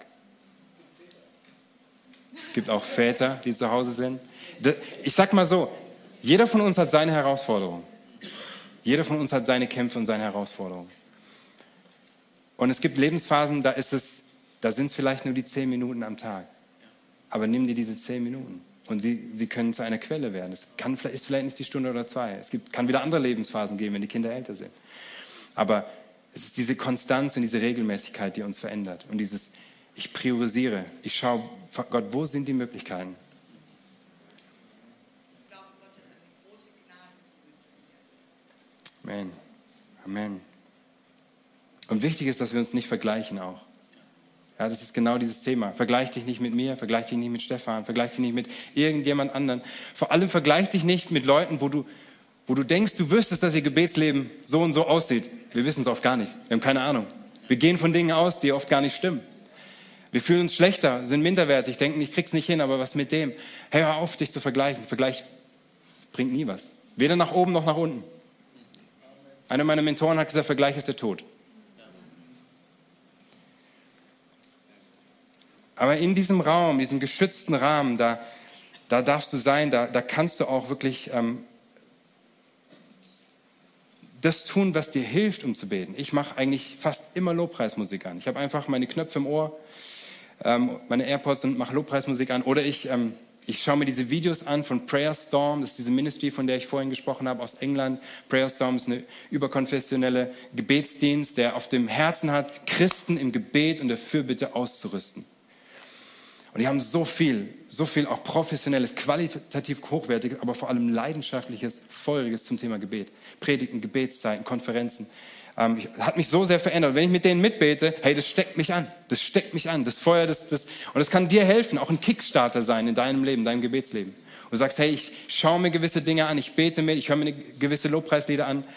Es gibt auch Väter, die zu Hause sind. Ich sag mal so, jeder von uns hat seine Herausforderungen. Jeder von uns hat seine Kämpfe und seine Herausforderungen. Und es gibt Lebensphasen, da sind es vielleicht nur die 10 Minuten am Tag. Aber nimm dir diese 10 Minuten. Und sie können zu einer Quelle werden. Es ist vielleicht nicht die Stunde oder 2. Es kann wieder andere Lebensphasen geben, wenn die Kinder älter sind. Aber es ist diese Konstanz und diese Regelmäßigkeit, die uns verändert. Und ich priorisiere. Ich schaue, Gott, wo sind die Möglichkeiten? Amen. Amen. Und wichtig ist, dass wir uns nicht vergleichen auch. Ja, das ist genau dieses Thema. Vergleich dich nicht mit mir, vergleich dich nicht mit Stefan, vergleich dich nicht mit irgendjemand anderen. Vor allem vergleich dich nicht mit Leuten, wo du denkst, du wüsstest, dass ihr Gebetsleben so und so aussieht. Wir wissen es oft gar nicht. Wir haben keine Ahnung. Wir gehen von Dingen aus, die oft gar nicht stimmen. Wir fühlen uns schlechter, sind minderwertig, denken, ich krieg's nicht hin, aber was mit dem? Hey, hör auf, dich zu vergleichen. Vergleich bringt nie was. Weder nach oben noch nach unten. Einer meiner Mentoren hat gesagt, Vergleich ist der Tod. Aber in diesem Raum, diesem geschützten Rahmen, da darfst du sein, da kannst du auch wirklich das tun, was dir hilft, um zu beten. Ich mache eigentlich fast immer Lobpreismusik an. Ich habe einfach meine Knöpfe im Ohr, meine AirPods und mache Lobpreismusik an. Oder ich schaue mir diese Videos an von Prayer Storm, das ist diese Ministry, von der ich vorhin gesprochen habe, aus England. Prayer Storm ist eine überkonfessionelle Gebetsdienst, der auf dem Herzen hat, Christen im Gebet und der Fürbitte auszurüsten. Und die haben so viel auch professionelles, qualitativ hochwertiges, aber vor allem leidenschaftliches, feuriges zum Thema Gebet. Predigten, Gebetszeiten, Konferenzen. Hat mich so sehr verändert. Wenn ich mit denen mitbete, hey, das steckt mich an. Das steckt mich an. Das Feuer, und das kann dir helfen, auch ein Kickstarter sein in deinem Leben, deinem Gebetsleben. Und du sagst, hey, ich schaue mir gewisse Dinge an, ich bete mit, ich höre mir gewisse Lobpreislieder an.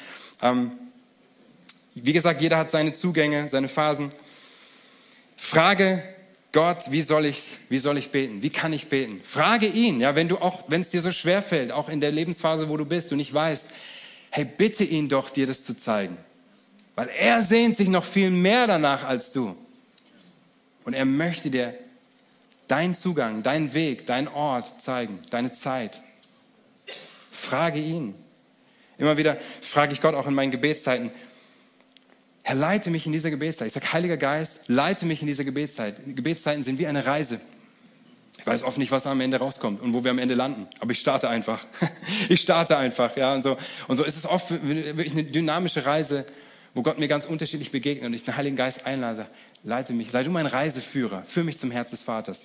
Wie gesagt, jeder hat seine Zugänge, seine Phasen. Frage Gott, wie soll ich beten? Wie kann ich beten? Frage ihn, ja, wenn es dir so schwer fällt, auch in der Lebensphase, wo du bist und nicht weißt, hey, bitte ihn doch, dir das zu zeigen. Weil er sehnt sich noch viel mehr danach als du. Und er möchte dir deinen Zugang, deinen Weg, deinen Ort zeigen, deine Zeit. Frage ihn. Immer wieder frage ich Gott auch in meinen Gebetszeiten, Herr, leite mich in dieser Gebetszeit. Ich sage, Heiliger Geist, leite mich in dieser Gebetszeit. Gebetszeiten sind wie eine Reise. Ich weiß oft nicht, was am Ende rauskommt und wo wir am Ende landen. Aber ich starte einfach. Ich starte einfach. Ja, und so ist es oft wirklich eine dynamische Reise, wo Gott mir ganz unterschiedlich begegnet und ich den Heiligen Geist einlade. Leite mich, sei du mein Reiseführer. Führe mich zum Herz des Vaters.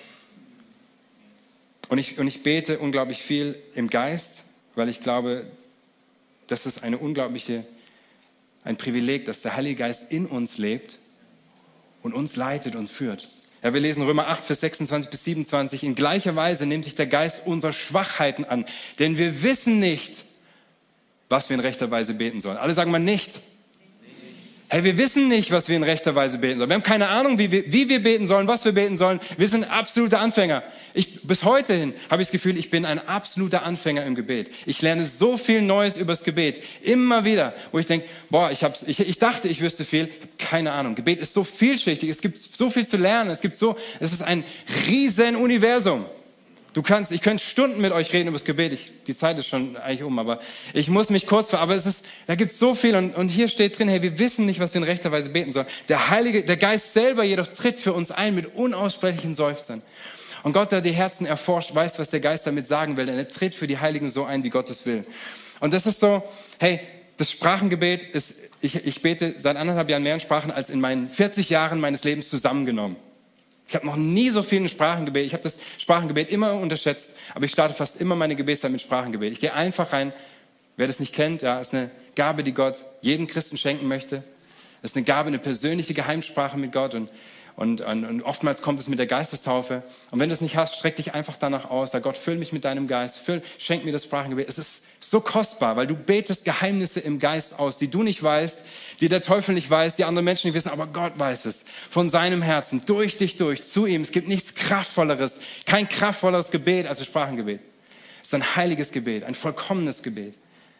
Und ich bete unglaublich viel im Geist, weil ich glaube, das ist ein Privileg, dass der Heilige Geist in uns lebt und uns leitet und führt. Ja, wir lesen Römer 8, Vers 26 bis 27. In gleicher Weise nimmt sich der Geist unserer Schwachheiten an, denn wir wissen nicht, was wir in rechter Weise beten sollen. Alle sagen mal nicht. Hey, wir wissen nicht, was wir in rechter Weise beten sollen. Wir haben keine Ahnung, wie wir beten sollen, was wir beten sollen. Wir sind absolute Anfänger. Bis heute hin habe ich das Gefühl, ich bin ein absoluter Anfänger im Gebet. Ich lerne so viel Neues über das Gebet. Immer wieder, wo ich denke, ich dachte, ich wüsste viel. Ich habe keine Ahnung. Gebet ist so vielschichtig. Es gibt so viel zu lernen. Es ist ein riesen Universum. Ich könnte Stunden mit euch reden über das Gebet. Die Zeit ist schon eigentlich um, aber ich muss mich kurz aber da gibt es so viel und hier steht drin, hey, wir wissen nicht, was wir in rechter Weise beten sollen. Der Geist selber jedoch tritt für uns ein mit unaussprechlichen Seufzern. Und Gott, der die Herzen erforscht, weiß, was der Geist damit sagen will, denn er tritt für die Heiligen so ein, wie Gott es will. Und das ist so, hey, das Sprachengebet ist, ich bete seit 1,5 Jahren mehr in Sprachen als in meinen 40 Jahren meines Lebens zusammengenommen. Ich habe noch nie so viel in Sprachengebet. Ich habe das Sprachengebet immer unterschätzt, aber ich starte fast immer meine Gebetszeit mit Sprachengebet. Ich gehe einfach rein. Wer das nicht kennt, ja, ist eine Gabe, die Gott jedem Christen schenken möchte. Das ist eine Gabe, eine persönliche Geheimsprache mit Gott und oftmals kommt es mit der Geistestaufe. Und wenn du es nicht hast, streck dich einfach danach aus. Sag Gott, füll mich mit deinem Geist, schenk mir das Sprachengebet. Es ist so kostbar, weil du betest Geheimnisse im Geist aus, die du nicht weißt, die der Teufel nicht weiß, die andere Menschen nicht wissen, aber Gott weiß es. Von seinem Herzen, durch dich durch, zu ihm. Es gibt nichts Kraftvolleres, kein kraftvolleres Gebet als das Sprachengebet. Es ist ein heiliges Gebet, ein vollkommenes Gebet.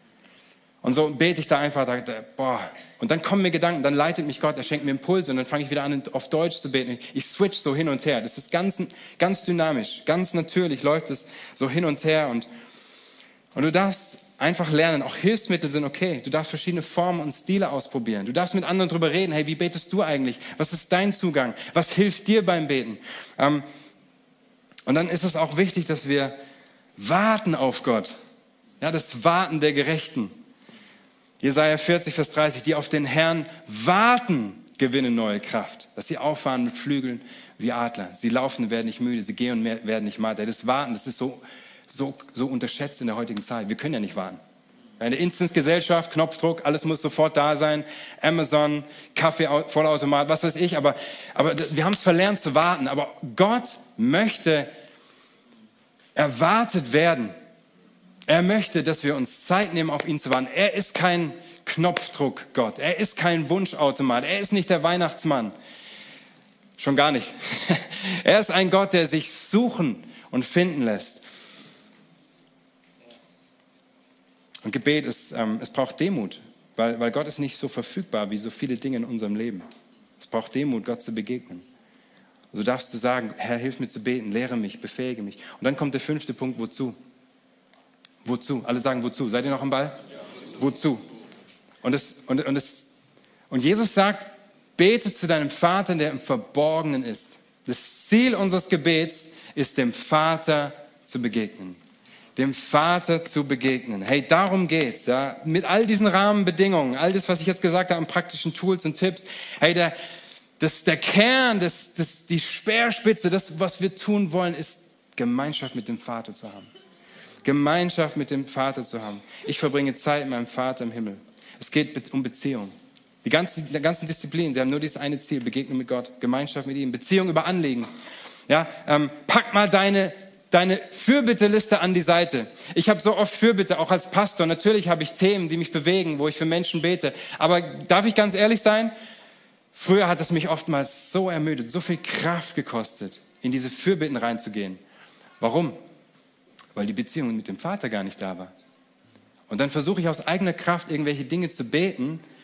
Und so bete ich da einfach, und dann kommen mir Gedanken, dann leitet mich Gott, er schenkt mir Impulse und dann fange ich wieder an, auf Deutsch zu beten. Ich switch so hin und her. Das ist ganz dynamisch, ganz natürlich läuft es so hin und her und du darfst einfach lernen, auch Hilfsmittel sind okay. Du darfst verschiedene Formen und Stile ausprobieren. Du darfst mit anderen drüber reden, hey, wie betest du eigentlich? Was ist dein Zugang? Was hilft dir beim Beten? Und dann ist es auch wichtig, dass wir warten auf Gott. Ja, das Warten der Gerechten. Jesaja 40, Vers 30, die auf den Herrn warten, gewinnen neue Kraft. Dass sie auffahren mit Flügeln wie Adler. Sie laufen und werden nicht müde, sie gehen und werden nicht matt. Das Warten, das ist so unterschätzt in der heutigen Zeit. Wir können ja nicht warten. Eine Instance-Gesellschaft, Knopfdruck, alles muss sofort da sein. Amazon, Kaffee, Vollautomat, was weiß ich. Aber wir haben es verlernt zu warten. Aber Gott möchte erwartet werden. Er möchte, dass wir uns Zeit nehmen, auf ihn zu warten. Er ist kein Knopfdruck-Gott. Er ist kein Wunschautomat. Er ist nicht der Weihnachtsmann. Schon gar nicht. Er ist ein Gott, der sich suchen und finden lässt. Und Gebet es braucht Demut, weil Gott ist nicht so verfügbar wie so viele Dinge in unserem Leben. Es braucht Demut, Gott zu begegnen. Also darfst du sagen, Herr, hilf mir zu beten, lehre mich, befähige mich. Und dann kommt der 5. Punkt, wozu? Wozu? Alle sagen wozu. Seid ihr noch am Ball? Ja. Wozu? Und Jesus sagt, bete zu deinem Vater, der im Verborgenen ist. Das Ziel unseres Gebets ist, dem Vater zu begegnen. Dem Vater zu begegnen. Hey, darum geht's, ja. Mit all diesen Rahmenbedingungen, all das, was ich jetzt gesagt habe an praktischen Tools und Tipps. Hey, der Kern, die Speerspitze, das, was wir tun wollen, ist Gemeinschaft mit dem Vater zu haben. Gemeinschaft mit dem Vater zu haben. Ich verbringe Zeit mit meinem Vater im Himmel. Es geht um Beziehung. Die ganzen Disziplinen, sie haben nur dieses eine Ziel, Begegnung mit Gott, Gemeinschaft mit ihm, Beziehung über Anliegen. Ja, pack mal deine Fürbitteliste an die Seite. Ich habe so oft Fürbitte, auch als Pastor. Natürlich habe ich Themen, die mich bewegen, wo ich für Menschen bete. Aber darf ich ganz ehrlich sein? Früher hat es mich oftmals so ermüdet, so viel Kraft gekostet, in diese Fürbitten reinzugehen. Warum? Weil die Beziehung mit dem Vater gar nicht da war. Und dann versuche ich aus eigener Kraft irgendwelche Dinge zu beten,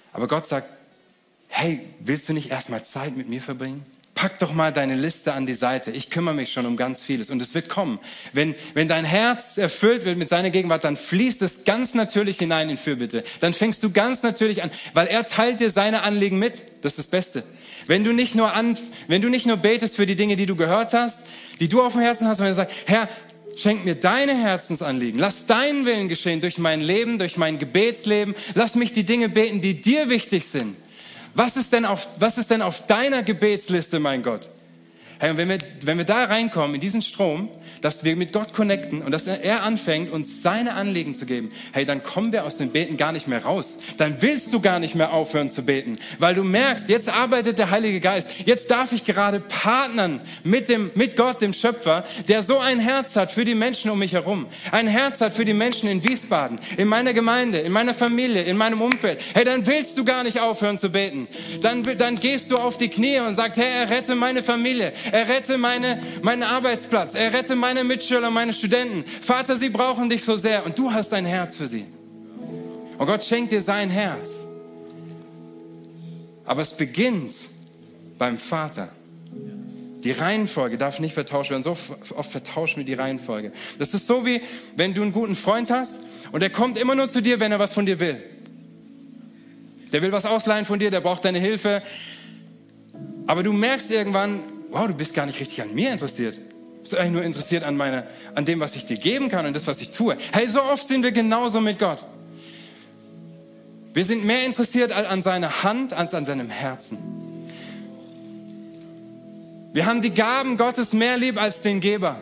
Aber Gott sagt, hey, willst du nicht erstmal Zeit mit mir verbringen? Pack doch mal deine Liste an die Seite. Ich kümmere mich schon um ganz vieles. Und es wird kommen. Wenn dein Herz erfüllt wird mit seiner Gegenwart, dann fließt es ganz natürlich hinein in Fürbitte. Dann fängst du ganz natürlich an, weil er teilt dir seine Anliegen mit. Das ist das Beste. Wenn du nicht nur betest für die Dinge, die du gehört hast, die du auf dem Herzen hast, wenn du sagst, Herr, schenk mir deine Herzensanliegen. Lass deinen Willen geschehen durch mein Leben, durch mein Gebetsleben. Lass mich die Dinge beten, die dir wichtig sind. Was ist denn auf deiner Gebetsliste, mein Gott? Hey, und wenn wir da reinkommen, in diesen Strom, dass wir mit Gott connecten und dass er anfängt, uns seine Anliegen zu geben, hey, dann kommen wir aus dem Beten gar nicht mehr raus. Dann willst du gar nicht mehr aufhören zu beten, weil du merkst, jetzt arbeitet der Heilige Geist. Jetzt darf ich gerade partnern mit Gott, dem Schöpfer, der so ein Herz hat für die Menschen um mich herum. Ein Herz hat für die Menschen in Wiesbaden, in meiner Gemeinde, in meiner Familie, in meinem Umfeld. Hey, dann willst du gar nicht aufhören zu beten. Dann gehst du auf die Knie und sagst, Herr, errette meine Familie. Errette meinen Arbeitsplatz. Errette meine Mitschüler, meine Studenten. Vater, sie brauchen dich so sehr und du hast ein Herz für sie. Und Gott schenkt dir sein Herz. Aber es beginnt beim Vater. Die Reihenfolge darf nicht vertauscht werden. So oft vertauschen wir die Reihenfolge. Das ist so wie, wenn du einen guten Freund hast und er kommt immer nur zu dir, wenn er was von dir will. Der will was ausleihen von dir, der braucht deine Hilfe. Aber du merkst irgendwann, wow, du bist gar nicht richtig an mir interessiert. Du bist eigentlich nur interessiert an dem, was ich dir geben kann und das, was ich tue. Hey, so oft sind wir genauso mit Gott. Wir sind mehr interessiert an seiner Hand als an seinem Herzen. Wir haben die Gaben Gottes mehr lieb als den Geber.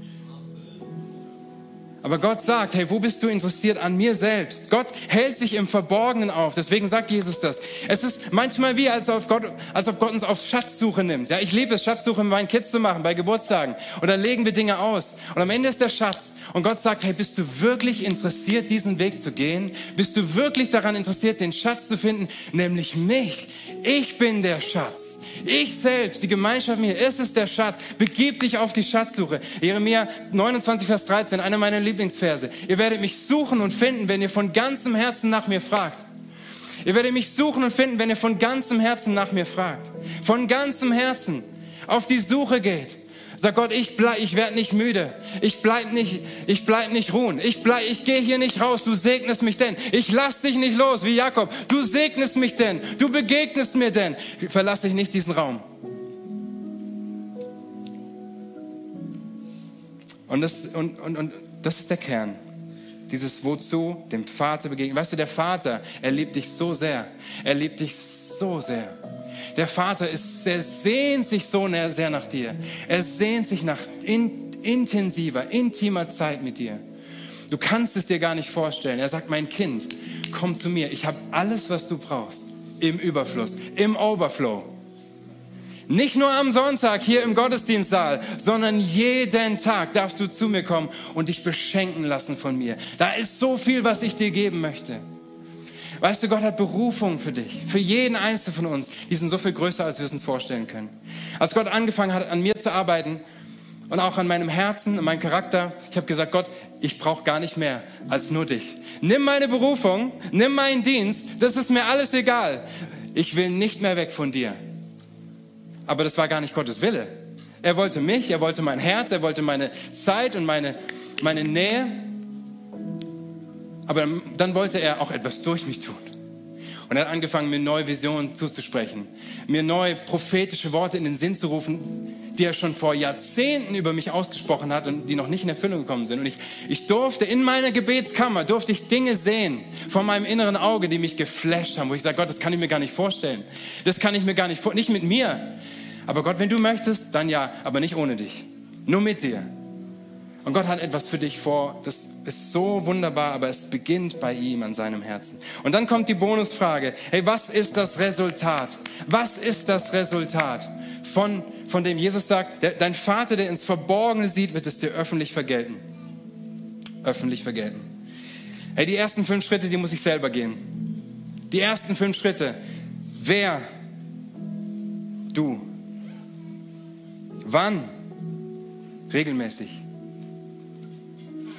Aber Gott sagt, hey, wo bist du interessiert? An mir selbst. Gott hält sich im Verborgenen auf. Deswegen sagt Jesus das. Es ist manchmal wie, als ob Gott uns auf Schatzsuche nimmt. Ja, ich liebe es, Schatzsuche mit meinen Kids zu machen, bei Geburtstagen. Und dann legen wir Dinge aus. Und am Ende ist der Schatz. Und Gott sagt, hey, bist du wirklich interessiert, diesen Weg zu gehen? Bist du wirklich daran interessiert, den Schatz zu finden? Nämlich mich. Ich bin der Schatz. Ich selbst, die Gemeinschaft mit mir, es ist der Schatz. Begib dich auf die Schatzsuche. Jeremia 29, Vers 13, einer meiner Lieblingsverse. Ihr werdet mich suchen und finden, wenn ihr von ganzem Herzen nach mir fragt. Ihr werdet mich suchen und finden, wenn ihr von ganzem Herzen nach mir fragt. Von ganzem Herzen auf die Suche geht. Sag Gott, ich werde nicht müde. Ich bleib nicht ruhen. Ich gehe hier nicht raus. Du segnest mich denn. Ich lass dich nicht los, wie Jakob. Du segnest mich denn. Du begegnest mir denn. Verlasse ich nicht diesen Raum. Und das ist der Kern. Dieses Wozu, dem Vater begegnen. Weißt du, der Vater, er liebt dich so sehr. Er liebt dich so sehr. Der Vater sehnt sich so sehr nach dir. Er sehnt sich nach intimer Zeit mit dir. Du kannst es dir gar nicht vorstellen. Er sagt, mein Kind, komm zu mir. Ich habe alles, was du brauchst. Im Überfluss, im Overflow. Nicht nur am Sonntag hier im Gottesdienstsaal, sondern jeden Tag darfst du zu mir kommen und dich beschenken lassen von mir. Da ist so viel, was ich dir geben möchte. Weißt du, Gott hat Berufung für dich, für jeden Einzelnen von uns. Die sind so viel größer, als wir es uns vorstellen können. Als Gott angefangen hat, an mir zu arbeiten und auch an meinem Herzen, an meinem Charakter, ich habe gesagt, Gott, ich brauche gar nicht mehr als nur dich. Nimm meine Berufung, nimm meinen Dienst, das ist mir alles egal. Ich will nicht mehr weg von dir. Aber das war gar nicht Gottes Wille. Er wollte mich, er wollte mein Herz, er wollte meine Zeit und meine Nähe. Aber dann wollte er auch etwas durch mich tun. Und er hat angefangen, mir neue Visionen zuzusprechen, mir neue prophetische Worte in den Sinn zu rufen, die er schon vor Jahrzehnten über mich ausgesprochen hat und die noch nicht in Erfüllung gekommen sind. Und ich durfte in meiner Gebetskammer, Dinge sehen vor meinem inneren Auge, die mich geflasht haben, wo ich sage, Gott, das kann ich mir gar nicht vorstellen. Das kann ich mir gar nicht vorstellen, nicht mit mir. Aber Gott, wenn du möchtest, dann ja, aber nicht ohne dich. Nur mit dir. Und Gott hat etwas für dich vor, das ist so wunderbar, aber es beginnt bei ihm an seinem Herzen. Und dann kommt die Bonusfrage, hey, was ist das Resultat? Was ist das Resultat von dem Jesus sagt, dein Vater, der ins Verborgene sieht, wird es dir öffentlich vergelten. Öffentlich vergelten. Hey, die ersten 5 Schritte, die muss ich selber gehen. Die ersten 5 Schritte. Wer? Du. Wann? Regelmäßig.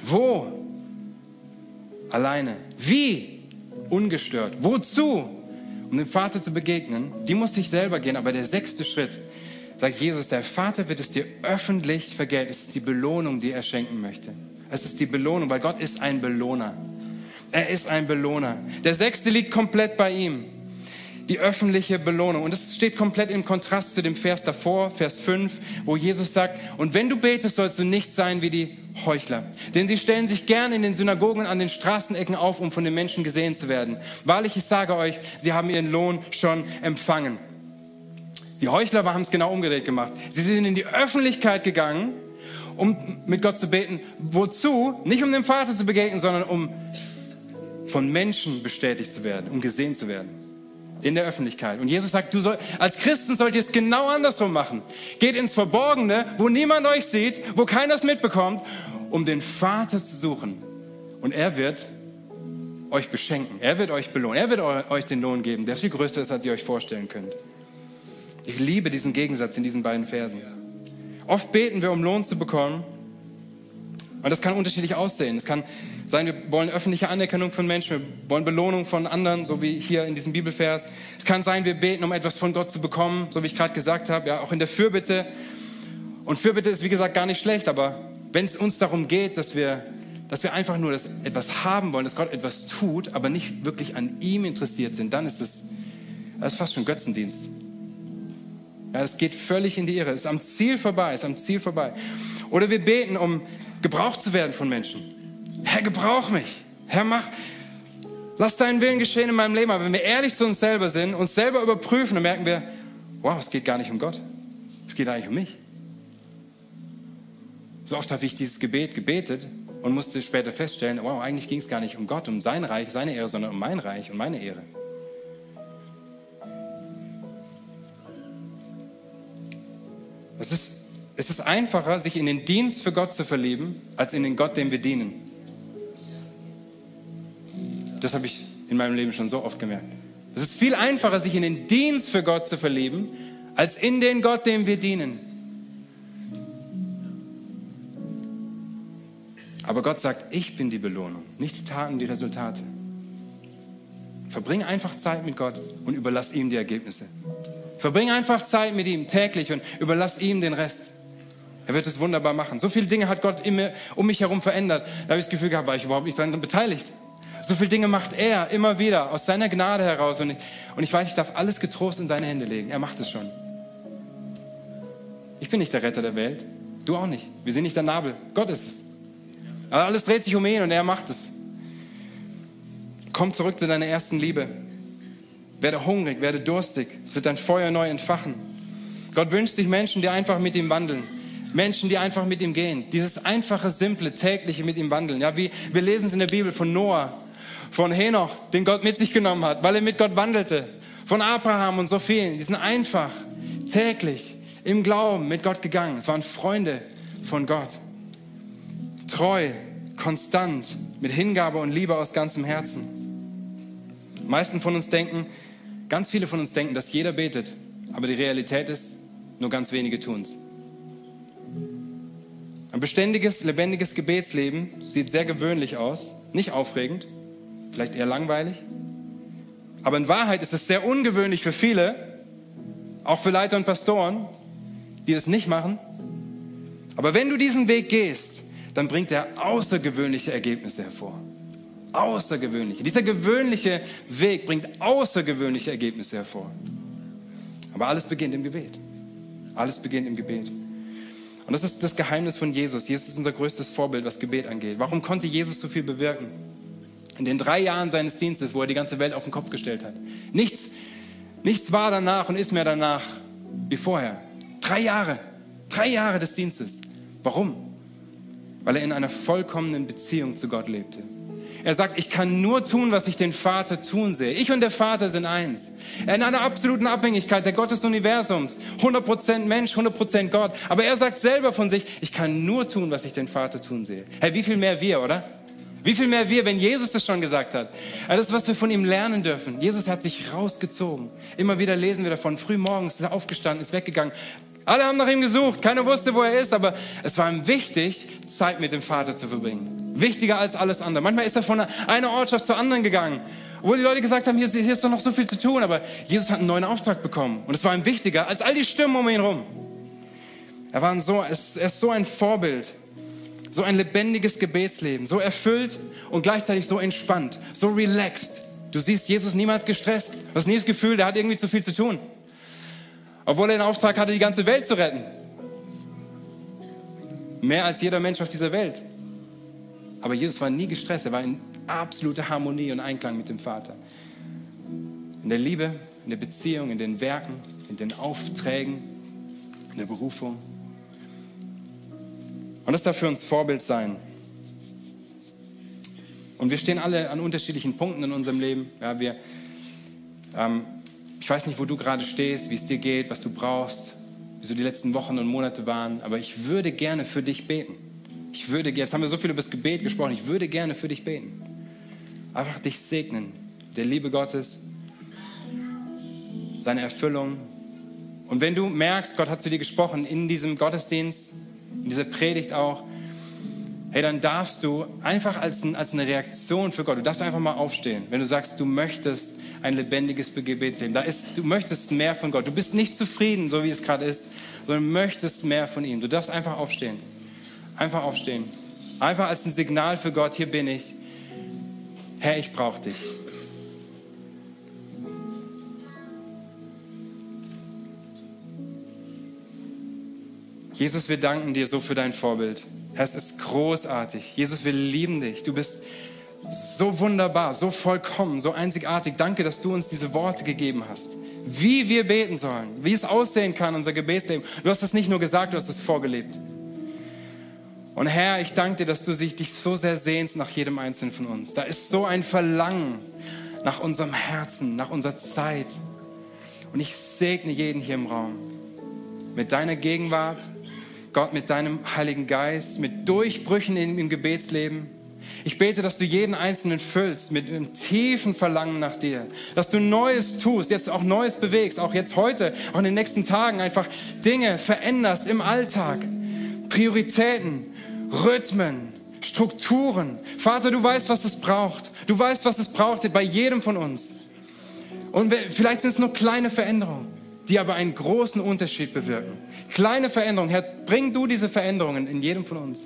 Wo? Alleine. Wie? Ungestört. Wozu? um dem Vater zu begegnen, die muss ich selber gehen. Aber der 6. Schritt, sagt Jesus, der Vater wird es dir öffentlich vergelten. Es ist die Belohnung, die er schenken möchte. Es ist die Belohnung, weil Gott ist ein Belohner. Er ist ein Belohner. Der 6. liegt komplett bei ihm. Die öffentliche Belohnung. Und das steht komplett im Kontrast zu dem Vers davor, Vers 5, wo Jesus sagt, und wenn du betest, sollst du nicht sein wie die Heuchler. Denn sie stellen sich gern in den Synagogen an den Straßenecken auf, um von den Menschen gesehen zu werden. Wahrlich, ich sage euch, sie haben ihren Lohn schon empfangen. Die Heuchler haben es genau umgedreht gemacht. Sie sind in die Öffentlichkeit gegangen, um mit Gott zu beten. Wozu? Nicht um dem Vater zu begegnen, sondern um von Menschen bestätigt zu werden, um gesehen zu werden. In der Öffentlichkeit. Und Jesus sagt, als Christen sollt ihr es genau andersrum machen. Geht ins Verborgene, wo niemand euch sieht, wo keiner es mitbekommt, um den Vater zu suchen. Und er wird euch beschenken. Er wird euch belohnen. Er wird euch den Lohn geben, der viel größer ist, als ihr euch vorstellen könnt. Ich liebe diesen Gegensatz in diesen beiden Versen. Oft beten wir, um Lohn zu bekommen. Und das kann unterschiedlich aussehen. Es kann sein, wir wollen öffentliche Anerkennung von Menschen, wir wollen Belohnung von anderen, so wie hier in diesem Bibelvers. Es kann sein, wir beten, um etwas von Gott zu bekommen, so wie ich gerade gesagt habe, ja, auch in der Fürbitte. Und Fürbitte ist, wie gesagt, gar nicht schlecht, aber wenn es uns darum geht, dass wir einfach nur etwas haben wollen, dass Gott etwas tut, aber nicht wirklich an ihm interessiert sind, dann ist das ist fast schon Götzendienst. Ja, das geht völlig in die Irre, ist am Ziel vorbei. Oder wir beten, um gebraucht zu werden von Menschen. Herr, gebrauch mich. Herr, lass deinen Willen geschehen in meinem Leben. Aber wenn wir ehrlich zu uns selber sind, uns selber überprüfen, dann merken wir, wow, es geht gar nicht um Gott. Es geht eigentlich um mich. So oft habe ich dieses Gebet gebetet und musste später feststellen, wow, eigentlich ging es gar nicht um Gott, um sein Reich, seine Ehre, sondern um mein Reich und meine Ehre. Es ist einfacher, sich in den Dienst für Gott zu verlieben, als in den Gott, dem wir dienen. Das habe ich in meinem Leben schon so oft gemerkt. Es ist viel einfacher, sich in den Dienst für Gott zu verlieben, als in den Gott, dem wir dienen. Aber Gott sagt, ich bin die Belohnung, nicht die Taten, die Resultate. Verbring einfach Zeit mit Gott und überlass ihm die Ergebnisse. Verbring einfach Zeit mit ihm täglich und überlass ihm den Rest. Er wird es wunderbar machen. So viele Dinge hat Gott immer um mich herum verändert. Da habe ich das Gefühl gehabt, war ich überhaupt nicht daran beteiligt. So viele Dinge macht er immer wieder aus seiner Gnade heraus. Und ich weiß, ich darf alles getrost in seine Hände legen. Er macht es schon. Ich bin nicht der Retter der Welt. Du auch nicht. Wir sind nicht der Nabel. Gott ist es. Aber alles dreht sich um ihn und er macht es. Komm zurück zu deiner ersten Liebe. Werde hungrig, werde durstig. Es wird dein Feuer neu entfachen. Gott wünscht sich Menschen, die einfach mit ihm wandeln. Menschen, die einfach mit ihm gehen. Dieses einfache, simple, tägliche mit ihm wandeln. Ja, wir lesen es in der Bibel von Noah, von Henoch, den Gott mit sich genommen hat, weil er mit Gott wandelte. Von Abraham und so vielen. Die sind einfach, täglich, im Glauben mit Gott gegangen. Es waren Freunde von Gott. Treu, konstant, mit Hingabe und Liebe aus ganzem Herzen. Ganz viele von uns denken, dass jeder betet. Aber die Realität ist, nur ganz wenige tun es. Ein beständiges, lebendiges Gebetsleben sieht sehr gewöhnlich aus. Nicht aufregend, vielleicht eher langweilig. Aber in Wahrheit ist es sehr ungewöhnlich für viele, auch für Leiter und Pastoren, die das nicht machen. Aber wenn du diesen Weg gehst, dann bringt er außergewöhnliche Ergebnisse hervor. Außergewöhnliche. Dieser gewöhnliche Weg bringt außergewöhnliche Ergebnisse hervor. Aber alles beginnt im Gebet. Alles beginnt im Gebet. Und das ist das Geheimnis von Jesus. Jesus ist unser größtes Vorbild, was Gebet angeht. Warum konnte Jesus so viel bewirken? In den 3 Jahren seines Dienstes, wo er die ganze Welt auf den Kopf gestellt hat. Nichts war danach und ist mehr danach wie vorher. 3 Jahre. 3 Jahre des Dienstes. Warum? Weil er in einer vollkommenen Beziehung zu Gott lebte. Er sagt, ich kann nur tun, was ich den Vater tun sehe. Ich und der Vater sind eins. In einer absoluten Abhängigkeit, der Gott des Universums. 100% Mensch, 100% Gott. Aber er sagt selber von sich, ich kann nur tun, was ich den Vater tun sehe. Hey, wie viel mehr wir, oder? Wie viel mehr wir, wenn Jesus das schon gesagt hat. Das ist, was wir von ihm lernen dürfen. Jesus hat sich rausgezogen. Immer wieder lesen wir davon. Früh morgens ist er aufgestanden, ist weggegangen. Alle haben nach ihm gesucht. Keiner wusste, wo er ist. Aber es war ihm wichtig, Zeit mit dem Vater zu verbringen. Wichtiger als alles andere. Manchmal ist er von einer Ortschaft zur anderen gegangen. Obwohl die Leute gesagt haben, hier ist doch noch so viel zu tun, aber Jesus hat einen neuen Auftrag bekommen. Und es war ihm wichtiger als all die Stimmen um ihn herum. Er ist so ein Vorbild, so ein lebendiges Gebetsleben, so erfüllt und gleichzeitig so entspannt, so relaxed. Du siehst Jesus niemals gestresst. Du hast nie das Gefühl, der hat irgendwie zu viel zu tun. Obwohl er den Auftrag hatte, die ganze Welt zu retten. Mehr als jeder Mensch auf dieser Welt. Aber Jesus war nie gestresst, er war in absoluter Harmonie und Einklang mit dem Vater. In der Liebe, in der Beziehung, in den Werken, in den Aufträgen, in der Berufung. Und das darf für uns Vorbild sein. Und wir stehen alle an unterschiedlichen Punkten in unserem Leben. Ja, ich weiß nicht, wo du gerade stehst, wie es dir geht, was du brauchst, wie so die letzten Wochen und Monate waren, aber ich würde gerne für dich beten. Jetzt haben wir so viel über das Gebet gesprochen, ich würde gerne für dich beten. Einfach dich segnen, der Liebe Gottes, seine Erfüllung. Und wenn du merkst, Gott hat zu dir gesprochen in diesem Gottesdienst, in dieser Predigt auch, hey, dann darfst du einfach als eine Reaktion für Gott, du darfst einfach mal aufstehen, wenn du sagst, du möchtest ein lebendiges Gebetsleben. Du möchtest mehr von Gott. Du bist nicht zufrieden, so wie es gerade ist, sondern möchtest mehr von ihm. Du darfst einfach aufstehen. Einfach aufstehen. Einfach als ein Signal für Gott, hier bin ich. Herr, ich brauche dich. Jesus, wir danken dir so für dein Vorbild. Herr, es ist großartig. Jesus, wir lieben dich. Du bist so wunderbar, so vollkommen, so einzigartig. Danke, dass du uns diese Worte gegeben hast. Wie wir beten sollen, wie es aussehen kann, unser Gebetsleben. Du hast es nicht nur gesagt, du hast es vorgelebt. Und Herr, ich danke dir, dass du dich so sehr sehnst nach jedem Einzelnen von uns. Da ist so ein Verlangen nach unserem Herzen, nach unserer Zeit. Und ich segne jeden hier im Raum mit deiner Gegenwart, Gott, mit deinem Heiligen Geist, mit Durchbrüchen im Gebetsleben. Ich bete, dass du jeden Einzelnen füllst mit einem tiefen Verlangen nach dir, dass du Neues tust, jetzt auch Neues bewegst, auch jetzt heute, auch in den nächsten Tagen einfach Dinge veränderst im Alltag, Prioritäten, Rhythmen, Strukturen. Vater, du weißt, was es braucht. Du weißt, was es braucht bei jedem von uns. Und vielleicht sind es nur kleine Veränderungen, die aber einen großen Unterschied bewirken. Kleine Veränderungen. Herr, bring du diese Veränderungen in jedem von uns.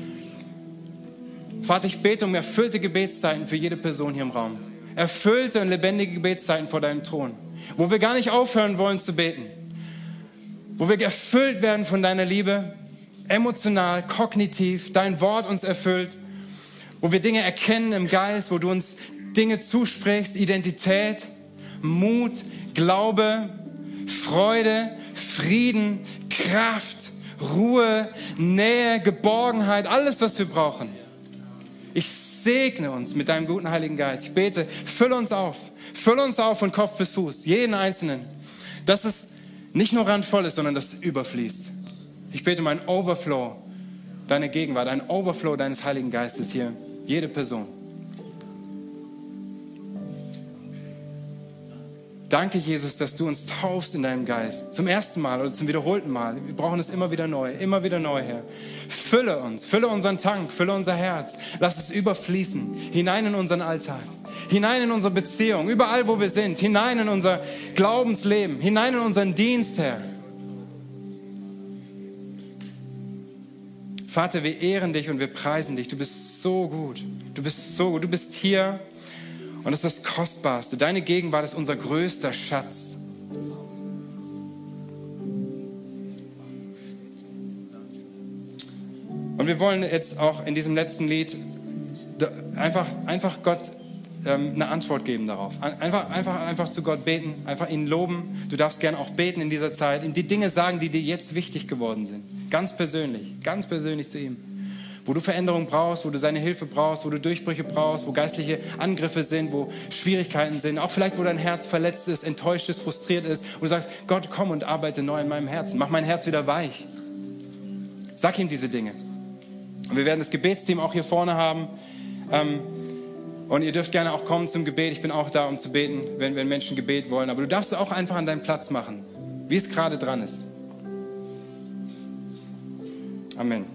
Vater, ich bete um erfüllte Gebetszeiten für jede Person hier im Raum. Erfüllte und lebendige Gebetszeiten vor deinem Thron. Wo wir gar nicht aufhören wollen zu beten. Wo wir erfüllt werden von deiner Liebe. Emotional, kognitiv, dein Wort uns erfüllt, wo wir Dinge erkennen im Geist, wo du uns Dinge zusprichst, Identität, Mut, Glaube, Freude, Frieden, Kraft, Ruhe, Nähe, Geborgenheit, alles, was wir brauchen. Ich segne uns mit deinem guten Heiligen Geist. Ich bete, fülle uns auf von Kopf bis Fuß, jeden Einzelnen, dass es nicht nur randvoll ist, sondern dass es überfließt. Ich bete um einen Overflow deiner Gegenwart, einen Overflow deines Heiligen Geistes hier, jede Person. Danke, Jesus, dass du uns taufst in deinem Geist. Zum ersten Mal oder zum wiederholten Mal. Wir brauchen es immer wieder neu, Herr. Fülle uns, fülle unseren Tank, fülle unser Herz. Lass es überfließen, hinein in unseren Alltag, hinein in unsere Beziehung, überall, wo wir sind, hinein in unser Glaubensleben, hinein in unseren Dienst, Herr. Vater, wir ehren dich und wir preisen dich. Du bist so gut. Du bist so gut. Du bist hier und das ist das Kostbarste. Deine Gegenwart ist unser größter Schatz. Und wir wollen jetzt auch in diesem letzten Lied einfach Gott eine Antwort geben darauf. Einfach zu Gott beten, einfach ihn loben. Du darfst gerne auch beten in dieser Zeit, ihm die Dinge sagen, die dir jetzt wichtig geworden sind. Ganz persönlich zu ihm. Wo du Veränderung brauchst, wo du seine Hilfe brauchst, wo du Durchbrüche brauchst, wo geistliche Angriffe sind, wo Schwierigkeiten sind. Auch vielleicht, wo dein Herz verletzt ist, enttäuscht ist, frustriert ist. Wo du sagst, Gott, komm und arbeite neu in meinem Herzen. Mach mein Herz wieder weich. Sag ihm diese Dinge. Und wir werden das Gebetsteam auch hier vorne haben. Und ihr dürft gerne auch kommen zum Gebet. Ich bin auch da, um zu beten, wenn Menschen Gebet wollen. Aber du darfst es auch einfach an deinem Platz machen, wie es gerade dran ist. Amen.